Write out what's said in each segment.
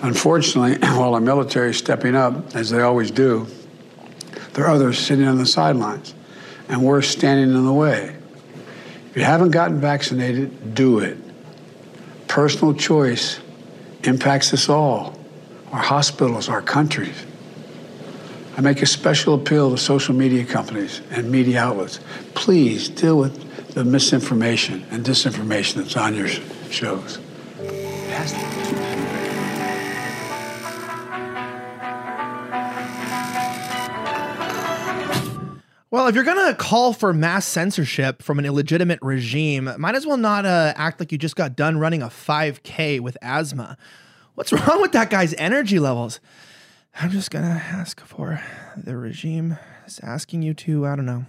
Unfortunately, while our military is stepping up, as they always do, there are others sitting on the sidelines, and we're standing in the way. If you haven't gotten vaccinated, do it. Personal choice impacts us all, our hospitals, our countries. I make a special appeal to social media companies and media outlets. Please deal with the misinformation and disinformation that's on your shows. It has to. Well, if you're going to call for mass censorship from an illegitimate regime, might as well not act like you just got done running a 5K with asthma. What's wrong with that guy's energy levels? I'm just going to ask for the regime is asking you to, I don't know,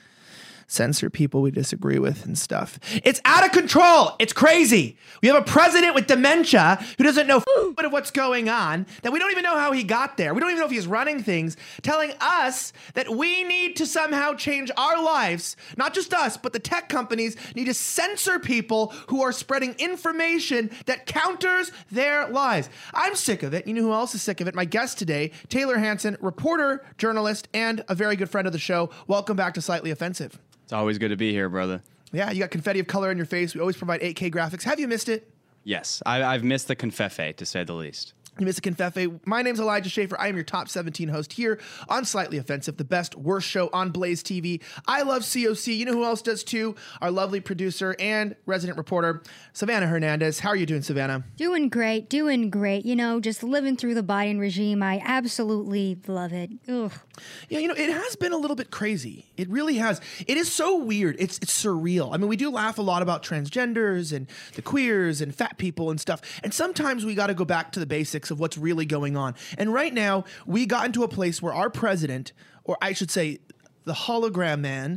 censor people we disagree with and stuff. It's out of control. It's crazy. We have a president with dementia who doesn't know of what's going on, that we don't even know how he got there. We don't even know if he's running things, telling us that we need to somehow change our lives. Not just us, but the tech companies need to censor people who are spreading information that counters their lies. I'm sick of it. You know who else is sick of it? My guest today, Taylor Hanson, reporter, journalist, and a very good friend of the show. Welcome back to Slightly Offensive. It's always good to be here, brother. Yeah, you got confetti of color in your face. We always provide 8K graphics. Have you missed it? Yes, I've missed the confefe, to say the least. You missed a confefe. My name's Elijah Schaefer. I am your top 17 host here on Slightly Offensive, the best, worst show on Blaze TV. I love COC. You know who else does too? Our lovely producer and resident reporter, Savannah Hernandez. How are you doing, Savannah? Doing great, doing great. You know, just living through the Biden regime. I absolutely love it. Ugh. Yeah, you know, it has been a little bit crazy. It really has. It is so weird. It's surreal. I mean, we do laugh a lot about transgenders and the queers and fat people and stuff. And sometimes we got to go back to the basics of what's really going on. And right now, we got into a place where our president, or I should say, the hologram man,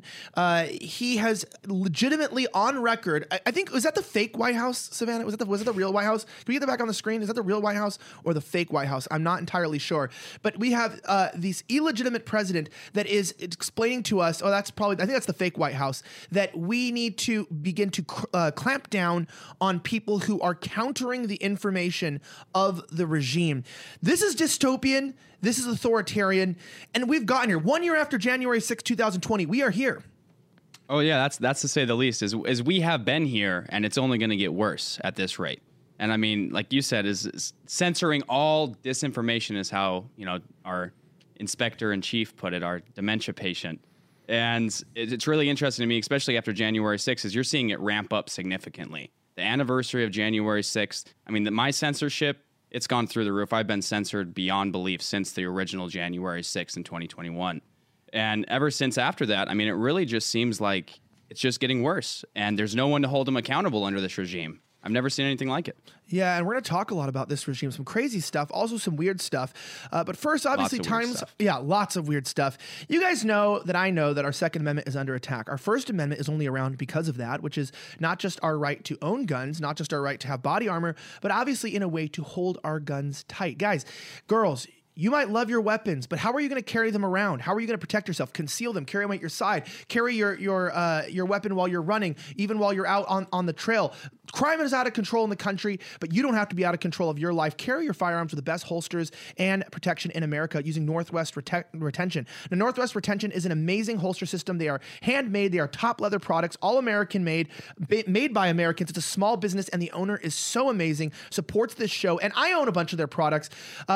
he has legitimately on record. I think, was that the fake White House, Savannah? Was it the real White House? Can we get that back on the screen? Is that the real White House or the fake White House? I'm not entirely sure. But we have this illegitimate president that is explaining to us, I think that's the fake White House, that we need to begin to clamp down on people who are countering the information of the regime. This is dystopian. This is authoritarian, and we've gotten here. 1 year after January 6, 2020, we are here. Oh yeah, that's to say the least. As we have been here, and it's only going to get worse at this rate. And I mean, like you said, is censoring all disinformation is how, you know, our inspector in chief put it, our dementia patient. And it's really interesting to me, especially after January 6th, is you're seeing it ramp up significantly. The anniversary of January 6th. I mean, my censorship, it's gone through the roof. I've been censored beyond belief since the original January 6th in 2021. And ever since after that, I mean, it really just seems like it's just getting worse. And there's no one to hold them accountable under this regime. I've never seen anything like it. Yeah, and we're going to talk a lot about this regime, some crazy stuff, also some weird stuff. But first, obviously, lots of weird stuff. You guys know that I know that our Second Amendment is under attack. Our First Amendment is only around because of that, which is not just our right to own guns, not just our right to have body armor, but obviously in a way to hold our guns tight. Guys, girls, you might love your weapons, but how are you going to carry them around? How are you going to protect yourself? Conceal them, carry them at your side, carry your weapon while you're running, even while you're out on the trail. Crime is out of control in the country, but you don't have to be out of control of your life. Carry your firearms with the best holsters and protection in America using Northwest Retention. Now, Northwest Retention is an amazing holster system. They are handmade. They are top leather products, all American made by Americans. It's a small business, and the owner is so amazing, supports this show, and I own a bunch of their products.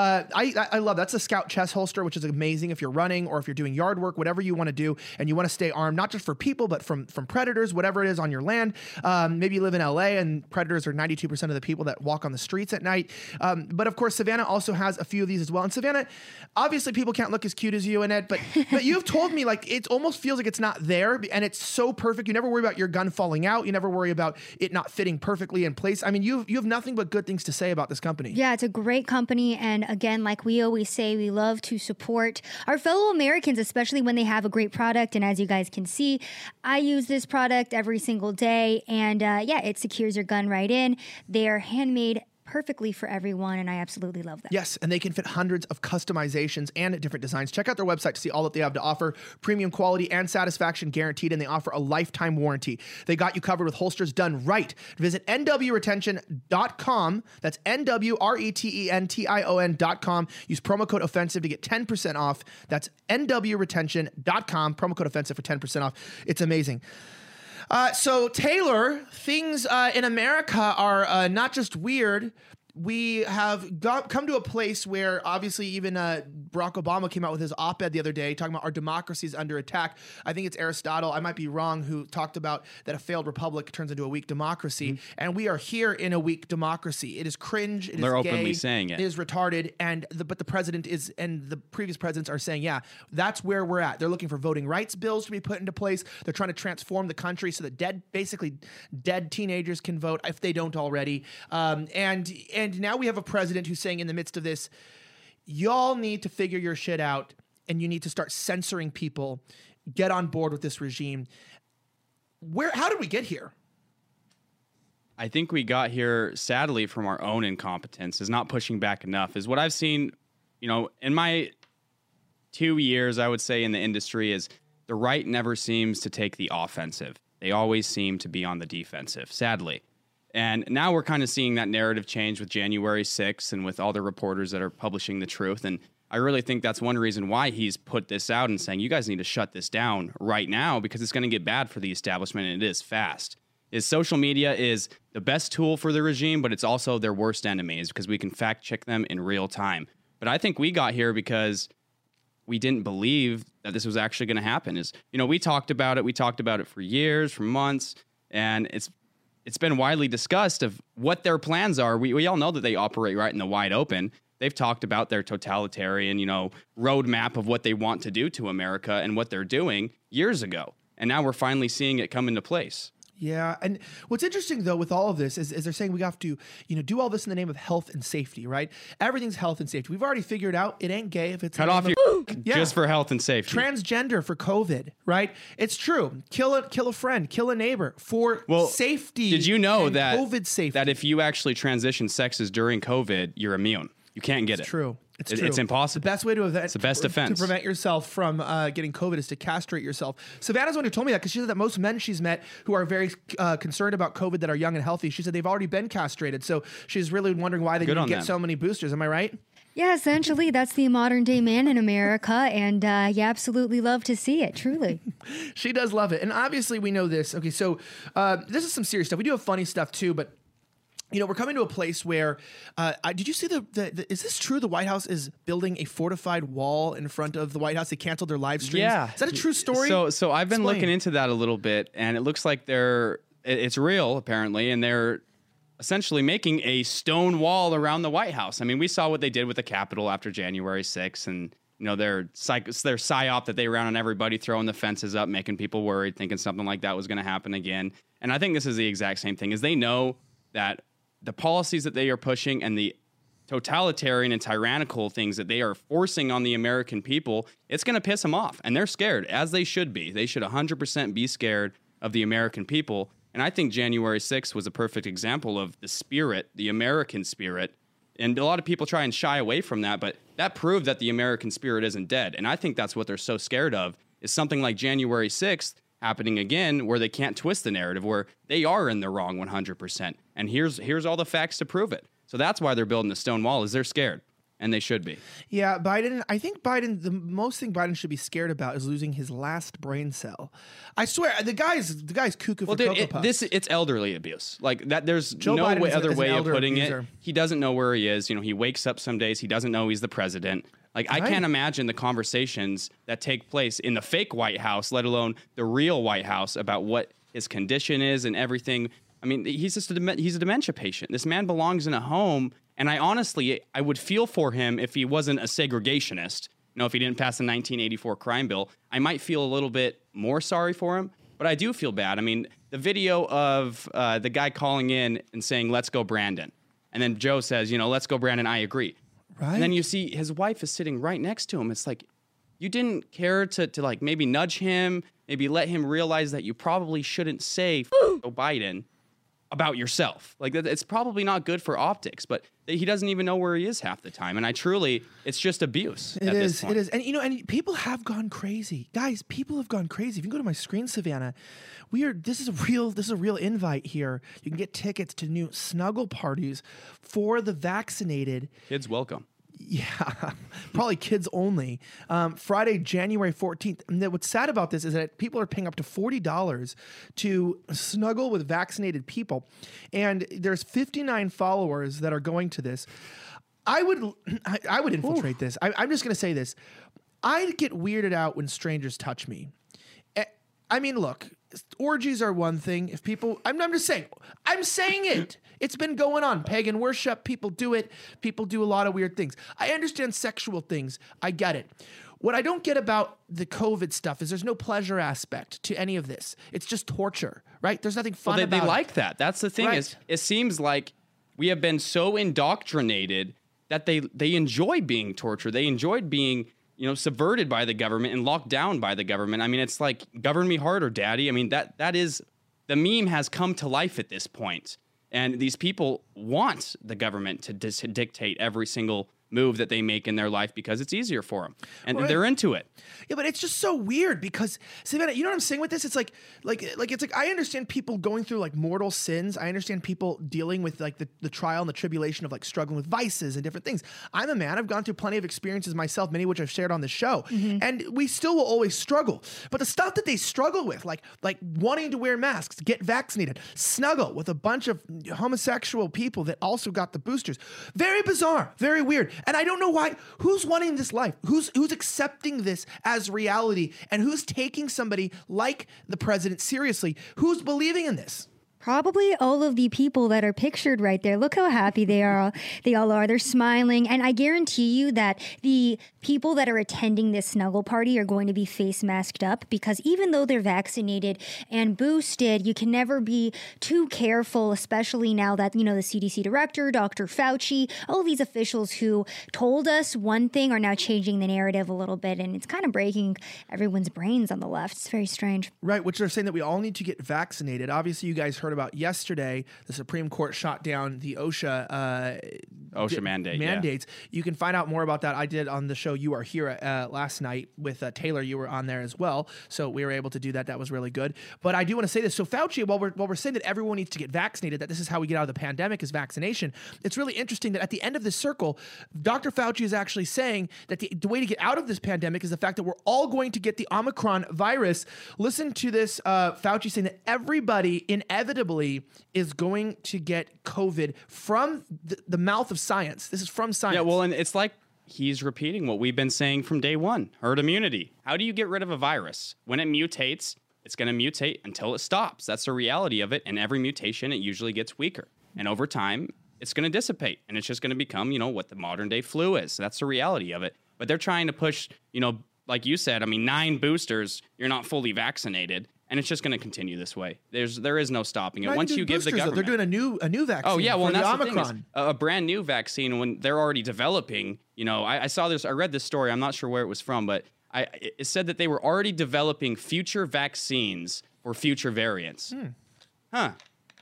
I love that's a Scout chest holster, which is amazing if you're running or if you're doing yard work, whatever you want to do, and you want to stay armed, not just for people, but from predators, whatever it is on your land. Maybe you live in LA and predators are 92% of the people that walk on the streets at night. But of course, Savannah also has a few of these as well. And Savannah, obviously people can't look as cute as you and Ed, but you've told me like it almost feels like it's not there, and it's so perfect. You never worry about your gun falling out. You never worry about it not fitting perfectly in place. I mean, you have nothing but good things to say about this company. Yeah, it's a great company. And again, like we always say, we love to support our fellow Americans, especially when they have a great product. And as you guys can see, I use this product every single day. And yeah, it secures your gun right in. They are handmade perfectly for everyone, and I absolutely love that. Yes, and they can fit hundreds of customizations and different designs. Check out their website to see all that they have to offer. Premium quality and satisfaction guaranteed, and they offer a lifetime warranty. They got you covered with holsters done right. Visit nwretention.com. That's NWRETENTION.com. Use promo code offensive to get 10% off. That's nwretention.com. Promo code offensive for 10% off. It's amazing. So Taylor, things in America are not just weird. We have come to a place where obviously even Barack Obama came out with his op-ed the other day talking about our democracy is under attack. I think it's Aristotle, I might be wrong, who talked about that a failed republic turns into a weak democracy. Mm-hmm. And we are here in a weak democracy. It is cringe. They're openly saying it. It is retarded. But the president is, and the previous presidents are saying, yeah, that's where we're at. They're looking for voting rights bills to be put into place. They're trying to transform the country so that dead teenagers can vote if they don't already. And now we have a president who's saying in the midst of this, y'all need to figure your shit out and you need to start censoring people. Get on board with this regime. How did we get here? I think we got here, sadly, from our own incompetence, is not pushing back enough, is what I've seen, in my 2 years, I would say, in the industry, is the right never seems to take the offensive. They always seem to be on the defensive, sadly. And now we're kind of seeing that narrative change with January 6th and with all the reporters that are publishing the truth. And I really think that's one reason why he's put this out and saying, you guys need to shut this down right now because it's going to get bad for the establishment, and it is fast. Social media is the best tool for the regime, but it's also their worst enemy because we can fact check them in real time. But I think we got here because we didn't believe that this was actually going to happen. We talked about it. We talked about it for years, for months, and it's been widely discussed of what their plans are. We all know that they operate right in the wide open. They've talked about their totalitarian, roadmap of what they want to do to America and what they're doing years ago. And now we're finally seeing it come into place. Yeah, and what's interesting though with all of this is they're saying we have to, do all this in the name of health and safety, right? Everything's health and safety. We've already figured out it ain't gay if it's cut off your just for health and safety. Transgender for COVID, right? It's true. Kill a friend, kill a neighbor for safety. Did you know that COVID safety? That if you actually transition sexes during COVID, you're immune. You can't get it. True. It's true. It's impossible. The best way it's the best defense to prevent yourself from getting COVID is to castrate yourself. Savannah's the one who told me that because she said that most men she's met who are very concerned about COVID that are young and healthy, she said they've already been castrated. So she's really wondering why they didn't get so many boosters. Am I right? Yeah, essentially, that's the modern day man in America, and you absolutely love to see it, truly. She does love it. And obviously, we know this. Okay, so this is some serious stuff. We do have funny stuff, too, but we're coming to a place where, did you see is this true? The White House is building a fortified wall in front of the White House. They canceled their live streams. Yeah. Is that a true story? So I've been looking into that a little bit, and it looks like it's real, apparently, and they're essentially making a stone wall around the White House. I mean, we saw what they did with the Capitol after January 6th, and their psyop that they ran on everybody, throwing the fences up, making people worried, thinking something like that was going to happen again. And I think this is the exact same thing, is they know that the policies that they are pushing and the totalitarian and tyrannical things that they are forcing on the American people, it's going to piss them off. And they're scared, as they should be. They should 100% be scared of the American people. And I think January 6th was a perfect example of the spirit, the American spirit. And a lot of people try and shy away from that, but that proved that the American spirit isn't dead. And I think that's what they're so scared of, is something like January 6th happening again, where they can't twist the narrative, where they are in the wrong 100%. And here's all the facts to prove it. So that's why they're building the stone wall, is they're scared. And they should be. Yeah, I think the most thing Biden should be scared about is losing his last brain cell. I swear, the guy's cuckoo for Cocoa Puffs. It's elderly abuse. Like that, there's no other way of putting it. He doesn't know where he is. He wakes up some days, he doesn't know he's the president. Like, I can't imagine the conversations that take place in the fake White House, let alone the real White House, about what his condition is and everything. I mean, he's a dementia patient. This man belongs in a home, and I would feel for him if he wasn't a segregationist. If he didn't pass the 1984 crime bill, I might feel a little bit more sorry for him, but I do feel bad. I mean, the video of the guy calling in and saying, "Let's go, Brandon," and then Joe says, "Let's go, Brandon, I agree." Right. And then you see his wife is sitting right next to him. It's like, you didn't care to like maybe nudge him, maybe let him realize that you probably shouldn't say Joe Biden. about yourself. Like it's probably not good for optics, but he doesn't even know where he is half the time. And it's just abuse. It is. And and people have gone crazy. Guys, people have gone crazy. If you can go to my screen, Savannah, this is a real invite here. You can get tickets to new snuggle parties for the vaccinated. Kids welcome. Yeah, probably kids only. Friday, January 14th. And what's sad about this is that people are paying up to $40 to snuggle with vaccinated people. And there's 59 followers that are going to this. I would infiltrate this. I'm just going to say this. I get weirded out when strangers touch me. I mean, look, orgies are one thing. If people, I'm just saying, I'm saying it. It's been going on. Pagan worship, people do it. People do a lot of weird things. I understand sexual things. I get it. What I don't get about the COVID stuff is there's no pleasure aspect to any of this. It's just torture, right? There's nothing fun about it. They like that. That's the thing is, it seems like we have been so indoctrinated that they enjoy being tortured. They enjoyed being subverted by the government and locked down by the government. I mean, it's like, govern me harder, daddy. I mean, that is, the meme has come to life at this point. And these people want the government to dictate every single move that they make in their life because it's easier for them. And they're into it. Yeah, but it's just so weird because, Savannah, you know what I'm saying with this? It's like I understand people going through like mortal sins. I understand people dealing with like the trial and the tribulation of like struggling with vices and different things. I'm a man. I've gone through plenty of experiences myself, many of which I've shared on the show. Mm-hmm. And we still will always struggle. But the stuff that they struggle with, like wanting to wear masks, get vaccinated, snuggle with a bunch of homosexual people that also got the boosters, very bizarre, very weird. And I don't know why. Who's wanting this life? Who's accepting this as reality? And who's taking somebody like the president seriously? Who's believing in this? Probably all of the people that are pictured right there. Look how happy they are. They all are. They're smiling. And I guarantee you that the people that are attending this snuggle party are going to be face masked up because even though they're vaccinated and boosted, you can never be too careful, especially now that, the CDC director, Dr. Fauci, all of these officials who told us one thing are now changing the narrative a little bit. And it's kind of breaking everyone's brains on the left. It's very strange. Right, which they're saying that we all need to get vaccinated. Obviously, you guys heard about yesterday, the Supreme Court shot down the OSHA mandates. Yeah. You can find out more about that. I did on the show You Are Here last night with Taylor. You were on there as well, so we were able to do that. That was really good. But I do want to say this. So Fauci, while we're saying that everyone needs to get vaccinated, that this is how we get out of the pandemic is vaccination, it's really interesting that at the end of this circle, Dr. Fauci is actually saying that the way to get out of this pandemic is the fact that we're all going to get the Omicron virus. Listen to this, Fauci saying that everybody inevitably is going to get COVID from the mouth of science. This is from science. Yeah, well, and it's like he's repeating what we've been saying from day one, herd immunity. How do you get rid of a virus? When it mutates, it's going to mutate until it stops. That's the reality of it. And every mutation, it usually gets weaker. And over time, it's going to dissipate. And it's just going to become, what the modern day flu is. That's the reality of it. But they're trying to push, like you said, 9 boosters, you're not fully vaccinated. And it's just going to continue this way. There is no stopping it. Once you give the government, they're doing a new vaccine. Oh yeah, well, for and that's the Omicron. The thing is, a brand new vaccine when they're already developing. I saw this. I read this story. I'm not sure where it was from, but it said that they were already developing future vaccines for future variants. Huh.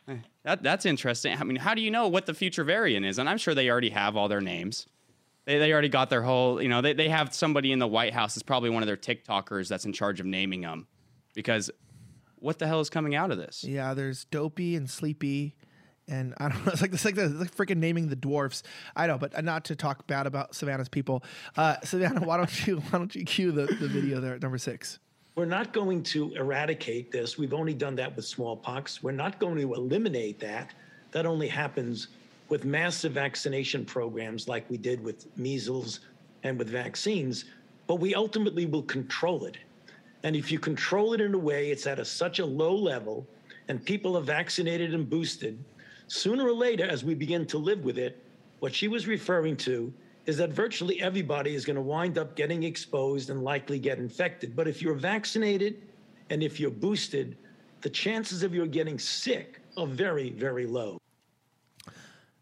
That's interesting. I mean, how do you know what the future variant is? And I'm sure they already have all their names. They already got their whole. They have somebody in the White House. It's probably one of their TikTokers that's in charge of naming them, because. What the hell is coming out of this? Yeah, there's Dopey and Sleepy, and I don't know. It's like freaking naming the dwarfs. I know, but not to talk bad about Savannah's people. Savannah, why don't you cue the video there at number 6? We're not going to eradicate this. We've only done that with smallpox. We're not going to eliminate that. That only happens with massive vaccination programs like we did with measles and with vaccines. But we ultimately will control it. And if you control it in a way, it's at such a low level, and people are vaccinated and boosted, sooner or later, as we begin to live with it, what she was referring to is that virtually everybody is going to wind up getting exposed and likely get infected. But if you're vaccinated and if you're boosted, the chances of you getting sick are very, very low.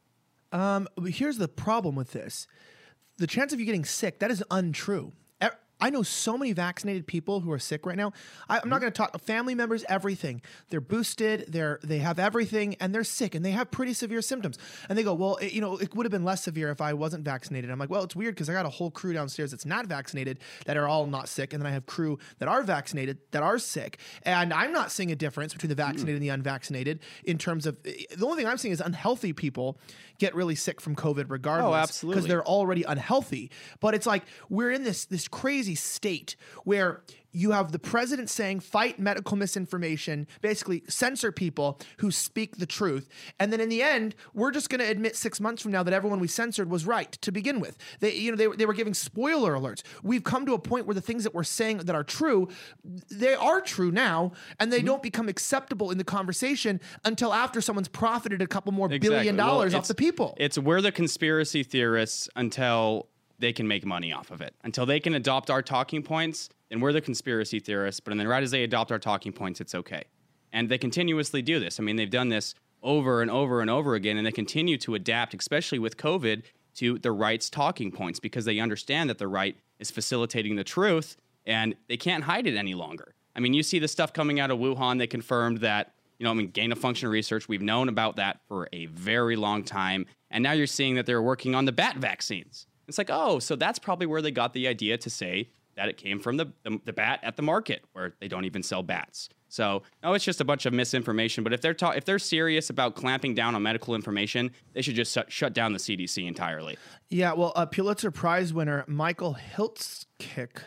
Here's the problem with this. The chance of you getting sick, that is untrue. I know so many vaccinated people who are sick right now. I'm not going to talk family members, everything. They're boosted, they have everything, and they're sick, and they have pretty severe symptoms. And they go, well, it would have been less severe if I wasn't vaccinated. I'm like, well, it's weird because I got a whole crew downstairs that's not vaccinated that are all not sick, and then I have crew that are vaccinated that are sick. And I'm not seeing a difference between the vaccinated and the unvaccinated in terms of the only thing I'm seeing is unhealthy people get really sick from COVID regardless. Oh, absolutely. Because they're already unhealthy. But it's like we're in this crazy state where you have the president saying fight medical misinformation, basically censor people who speak the truth. And then in the end, we're just going to admit 6 months from now that everyone we censored was right to begin with. They were giving spoiler alerts. We've come to a point where the things that we're saying that are true, they are true now, and they don't become acceptable in the conversation until after someone's profited a couple more $1 billion off the people. We're the conspiracy theorists until they can make money off of it. Until they can adopt our talking points, then we're the conspiracy theorists. But then right as they adopt our talking points, it's okay. And they continuously do this. I mean, they've done this over and over and over again, and they continue to adapt, especially with COVID, to the right's talking points because they understand that the right is facilitating the truth, and they can't hide it any longer. I mean, you see the stuff coming out of Wuhan. They confirmed that, gain-of-function research, we've known about that for a very long time. And now you're seeing that they're working on the bat vaccines. It's like, oh, so that's probably where they got the idea to say that it came from the bat at the market where they don't even sell bats. So, no, it's just a bunch of misinformation. But if they're serious about clamping down on medical information, they should just shut down the CDC entirely. Yeah, well, Pulitzer Prize winner Michael Hiltzik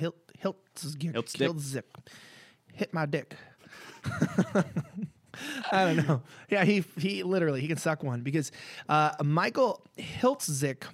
hit my dick. I don't know. Yeah, he literally, he can suck one because Michael Hiltzik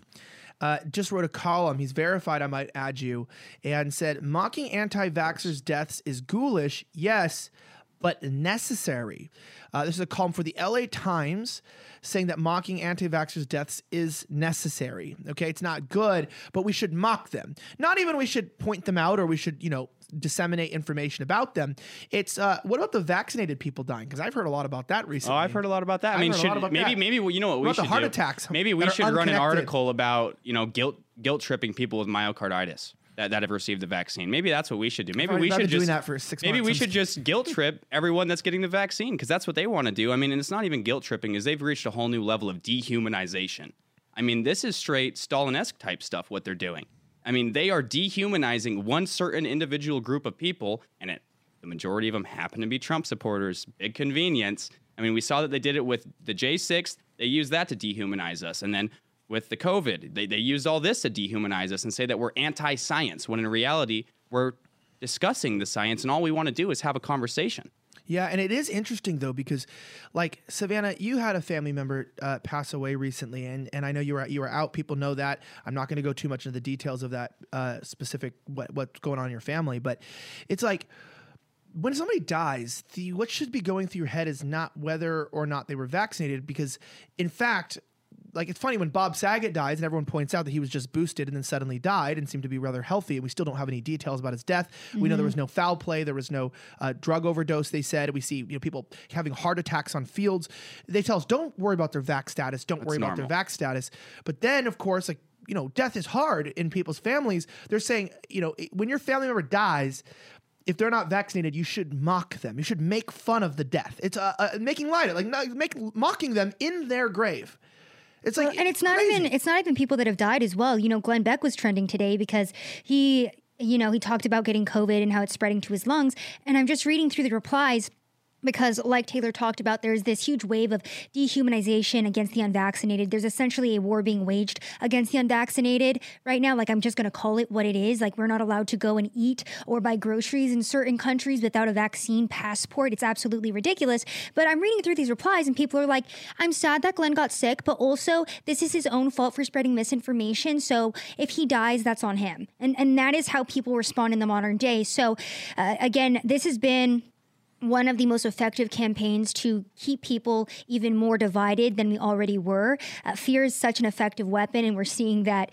just wrote a column. He's verified, I might add you, and said, mocking anti-vaxxers' deaths is ghoulish, yes, but necessary. This is a column for the LA Times saying that mocking anti-vaxxers' deaths is necessary. Okay, it's not good, but we should mock them. Not even we should point them out or we should, disseminate information about them. It's what about the vaccinated people dying? Because I've heard a lot about that recently. Oh, I've heard a lot about that. Maybe you know what we should do? Heart attacks. Maybe we should run an article about guilt tripping people with myocarditis that have received the vaccine. Maybe that's what we should do. Maybe we should doing that for 6 months. Maybe we should just guilt trip everyone that's getting the vaccine because that's what they want to do. I mean, and it's not even guilt tripping; is they've reached a whole new level of dehumanization. I mean, this is straight Stalin-esque type stuff. What they're doing. I mean, they are dehumanizing one certain individual group of people, and the majority of them happen to be Trump supporters. Big convenience. I mean, we saw that they did it with the J6. They used that to dehumanize us. And then with the COVID, they used all this to dehumanize us and say that we're anti-science, when in reality, we're discussing the science, and all we want to do is have a conversation. Yeah, and it is interesting, though, because, like, Savannah, you had a family member pass away recently, and I know you were out. People know that. I'm not going to go too much into the details of that specific what's going on in your family, but it's like when somebody dies, what should be going through your head is not whether or not they were vaccinated, because, in fact, like, it's funny when Bob Saget dies and everyone points out that he was just boosted and then suddenly died and seemed to be rather healthy, and we still don't have any details about his death. We know there was no foul play. There was no drug overdose, they said. We see people having heart attacks on fields. They tell us, don't worry about their vax status. Don't worry about their vax status. But then, of course, death is hard in people's families. They're saying, when your family member dies, if they're not vaccinated, you should mock them. You should make fun of the death. It's making light of it, mocking them in their grave. It's like, and it's not even people that have died as well. Glenn Beck was trending today because he talked about getting COVID and how it's spreading to his lungs. And I'm just reading through the replies because, like Taylor talked about, there's this huge wave of dehumanization against the unvaccinated. There's essentially a war being waged against the unvaccinated right now. Like, I'm just going to call it what it is. Like, we're not allowed to go and eat or buy groceries in certain countries without a vaccine passport. It's absolutely ridiculous. But I'm reading through these replies and people are like, I'm sad that Glenn got sick, but also this is his own fault for spreading misinformation. So if he dies, that's on him. And that is how people respond in the modern day. So again, this has been one of the most effective campaigns to keep people even more divided than we already were. Fear is such an effective weapon, and we're seeing that,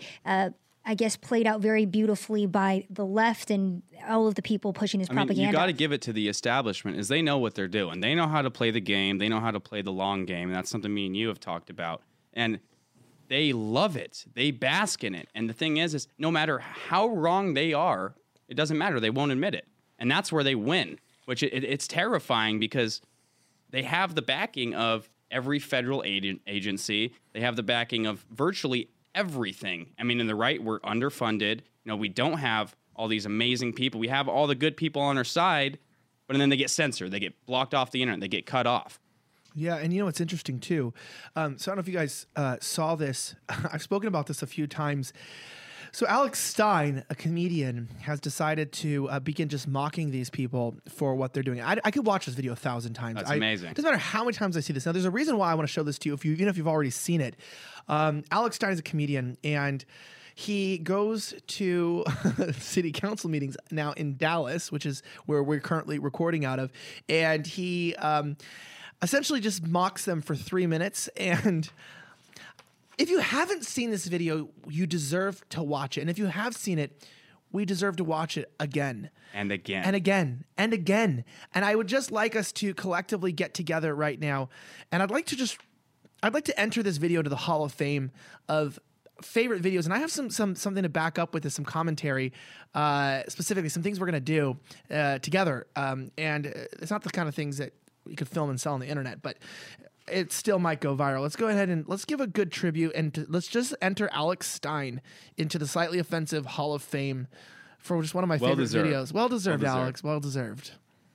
played out very beautifully by the left and all of the people pushing this propaganda. You got to give it to the establishment, is they know what they're doing. They know how to play the game. They know how to play the long game, and that's something me and you have talked about. And they love it. They bask in it. And the thing is no matter how wrong they are, it doesn't matter. They won't admit it. And that's where they win, which it's terrifying because they have the backing of every federal agency. They have the backing of virtually everything. I mean, in the right, we're underfunded. We don't have all these amazing people. We have all the good people on our side, but then they get censored. They get blocked off the internet. They get cut off. Yeah, and it's interesting too. So I don't know if you guys saw this. I've spoken about this a few times. So Alex Stein, a comedian, has decided to begin just mocking these people for what they're doing. I could watch this video 1,000 times. That's amazing. It doesn't matter how many times I see this. Now, there's a reason why I want to show this to you, even if you've already seen it. Alex Stein is a comedian, and he goes to city council meetings now in Dallas, which is where we're currently recording out of, and he essentially just mocks them for 3 minutes. And if you haven't seen this video, you deserve to watch it. And if you have seen it, we deserve to watch it again. And again. And again. And again. And I would just like us to collectively get together right now. And I'd like to enter this video to the Hall of Fame of favorite videos. And I have something to back up with this, some commentary, specifically some things we're going to do together. And it's not the kind of things that you could film and sell on the internet, but it still might go viral. Let's go ahead and let's give a good tribute, and let's just enter Alex Stein into the Slightly Offensive Hall of Fame for just one of my favorite videos. Well deserved, Alex. Well deserved.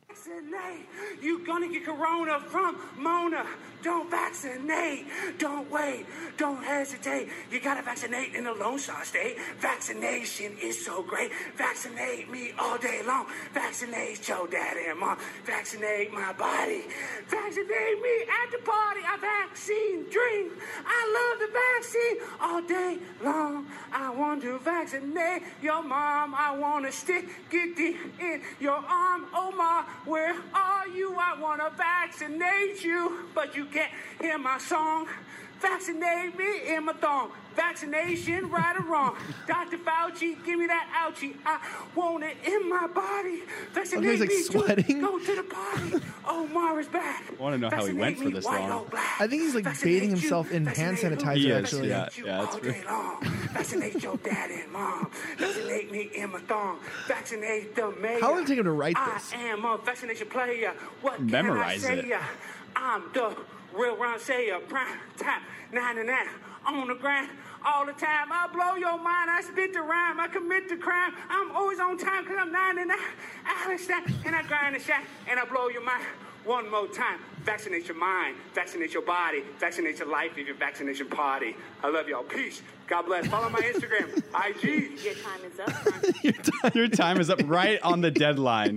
You gonna get corona from Mona. Don't vaccinate. Don't wait. Don't hesitate. You gotta vaccinate in the Lone Star State. Vaccination is so great. Vaccinate me all day long. Vaccinate your daddy and mom. Vaccinate my body. Vaccinate me at the party. I vaccine dream. I love the vaccine all day long. I want to vaccinate your mom. I want to stick it deep in your arm. Oh my, where are you? I want to vaccinate you, but you can't hear my song. Vaccinate me in my thong. Vaccination, right or wrong. Dr. Fauci, give me that ouchie. I want it in my body. Vaccinate me sweating. Go to the party. Omar is back. I want to know how he went for this long. I think he's bathing himself in hand sanitizer, actually. Yeah, that's day long. Vaccinate your daddy and mom. Vaccinate me in my thong. Vaccinate the mayor. How long did it take him to write this? I am a vaccination player. What Memorize can I say? it. I'm the real Ron Sayer. Prime time, 99 on the grind. All the time, I blow your mind, I spit the rhyme, I commit the crime. I'm always on time because I'm 99. Alex Stein, and I grind the shot, and I blow your mind. One more time, vaccinate your mind, vaccinate your body, vaccinate your life, leave your vaccination party. I love y'all. Peace. God bless. Follow my Instagram, IG. Your time is up. Your time is up right on the deadline.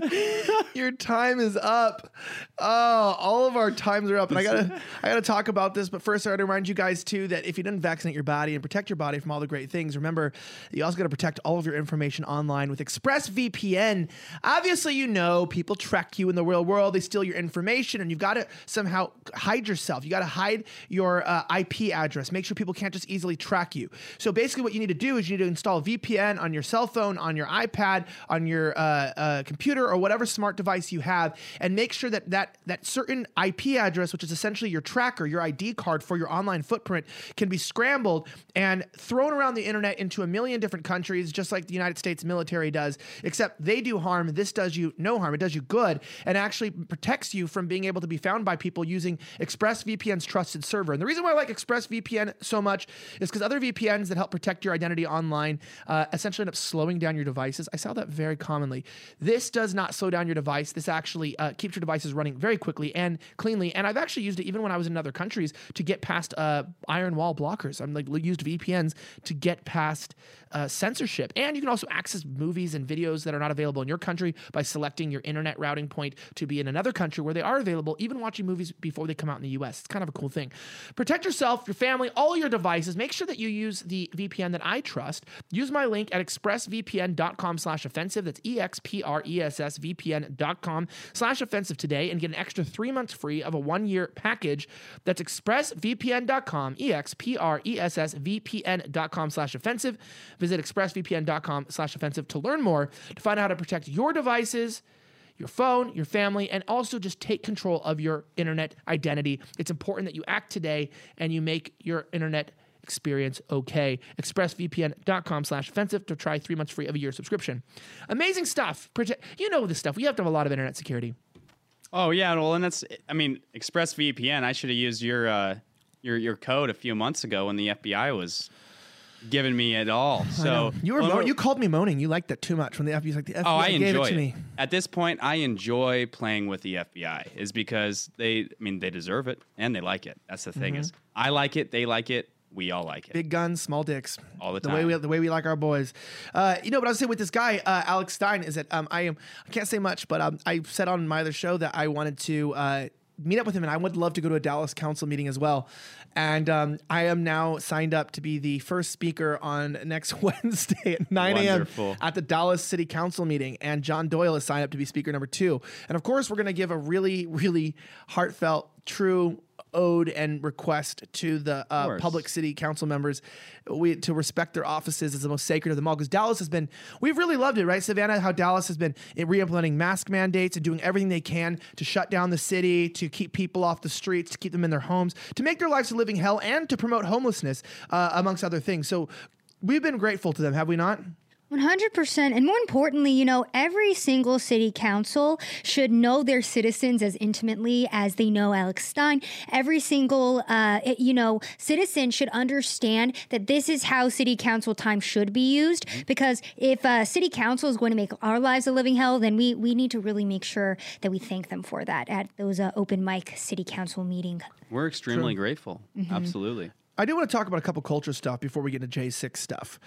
Your time is up. Oh, all of our times are up. And I gotta talk about this, but first I gotta remind you guys too that if you didn't vaccinate your body and protect your body from all the great things, remember you also gotta protect all of your information online with ExpressVPN. Obviously, people track you in the real world, they steal your information, and you've got to somehow hide yourself. You gotta hide your IP address. Make sure people can't just easily track you. So basically what you need to do is you need to install a VPN on your cell phone, on your iPad, on your computer, or whatever smart device you have, and make sure that certain IP address, which is essentially your tracker, your ID card for your online footprint, can be scrambled and thrown around the internet into a million different countries, just like the United States military does, except they do harm. This does you no harm. It does you good, and actually protects you from being able to be found by people using ExpressVPN's trusted server. And the reason why I like ExpressVPN so much is because other VPNs that help protect your identity online essentially end up slowing down your devices. I saw that very commonly. This does not slow down your device. This actually keeps your devices running very quickly and cleanly. And I've actually used it even when I was in other countries to get past iron wall blockers. I'm used VPNs to get past censorship. And you can also access movies and videos that are not available in your country by selecting your internet routing point to be in another country where they are available, even watching movies before they come out in the US. It's kind of a cool thing. Protect yourself, your family, all your devices. Make sure that you use the VPN that I trust. Use my link at expressvpn.com/offensive. That's expressvpn.com/offensive today and get an extra 3 months free of a 1-year package. That's expressvpn.com, expressvpn.com/offensive. Visit expressvpn.com/offensive to learn more, to find out how to protect your devices, your phone, your family, and also just take control of your internet identity. It's important that you act today and you make your internet experience okay. ExpressVPN.com/offensive to try 3 months free of a year subscription. Amazing stuff. You know this stuff. We have to have a lot of internet security. Oh yeah, well, and ExpressVPN. I should have used your code a few months ago when the FBI was giving me it all. So you called me moaning. You liked that too much when the FBI was like, the FBI gave it to me. At this point, I enjoy playing with the FBI is because they deserve it and they like it. That's the thing is I like it, they like it, we all like it. Big guns, small dicks. All the time. The way we like our boys. What I was saying with this guy, Alex Stein, is that I can't say much, but I said on my other show that I wanted to meet up with him, and I would love to go to a Dallas council meeting as well. And I am now signed up to be the first speaker on next Wednesday at 9 a.m. at the Dallas City Council meeting. And John Doyle is signed up to be speaker number 2. And of course, we're going to give a really, really heartfelt, true ode and request to the public city council members to respect their offices as the most sacred of them all, because Dallas we've really loved it, right, Savannah? How Dallas has been re-implementing mask mandates and doing everything they can to shut down the city, to keep people off the streets, to keep them in their homes, to make their lives a living hell, and to promote homelessness, amongst other things. So we've been grateful to them, have we not? 100%. And more importantly, every single city council should know their citizens as intimately as they know Alex Stein. Every single, citizen should understand that this is how city council time should be used. Because if city council is going to make our lives a living hell, then we need to really make sure that we thank them for that at those open mic city council meetings. We're extremely grateful. Absolutely. I do want to talk about a couple culture stuff before we get into J6 stuff.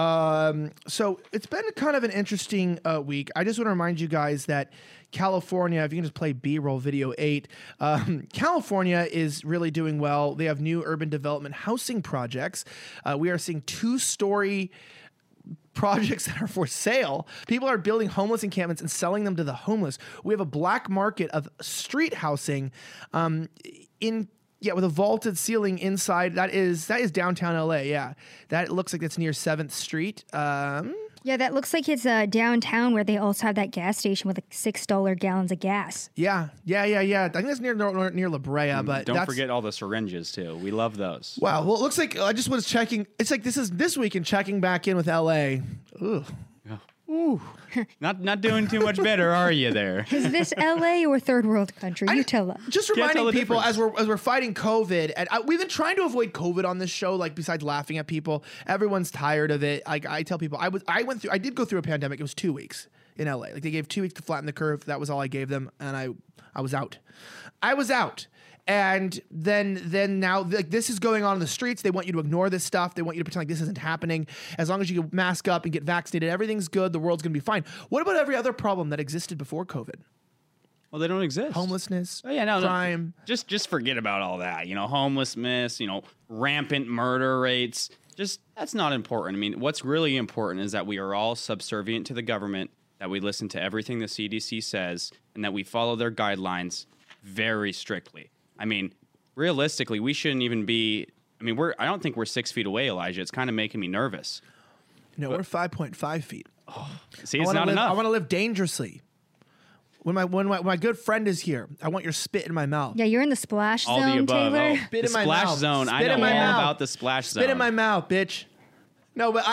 So it's been kind of an interesting week. I just want to remind you guys that California, if you can just play B-roll video 8, California is really doing well. They have new urban development housing projects. We are seeing 2-story projects that are for sale. People are building homeless encampments and selling them to the homeless. We have a black market of street housing with a vaulted ceiling inside. That is downtown LA. Yeah, that looks like it's near 7th Street. Yeah, that looks like it's downtown where they also have that gas station with $6 gallons of gas. Yeah. I think that's near La Brea, but don't forget all the syringes too. We love those. Wow. Well, it looks like I just was checking. It's like this week and checking back in with LA. Ooh. Ooh. Not doing too much better, are you there? Is this LA or third world country? You tell us. Just reminding people as we're fighting COVID, and we've been trying to avoid COVID on this show. Like besides laughing at people, everyone's tired of it. Like I tell people, I did go through a pandemic. It was 2 weeks in LA. Like they gave 2 weeks to flatten the curve. That was all I gave them, and I was out. I was out. And then now, like, this is going on in the streets. They want you to ignore this stuff. They want you to pretend like this isn't happening. As long as you mask up and get vaccinated, everything's good. The world's going to be fine. What about every other problem that existed before COVID? Well, they don't exist. Homelessness, crime. Just forget about all that. Homelessness, rampant murder rates. That's not important. I mean, what's really important is that we are all subservient to the government, that we listen to everything the CDC says, and that we follow their guidelines very strictly. I mean, realistically, we shouldn't even be. I mean, I don't think we're 6 feet away, Elijah. It's kind of making me nervous. No, we're 5.5 feet. Oh, see, it's not enough. I want to live dangerously. When my good friend is here, I want your spit in my mouth. Yeah, you're in the splash zone, all the above. Taylor. Spit in my splash mouth. zone. I know all about the splash zone. Spit in my mouth, bitch. No, but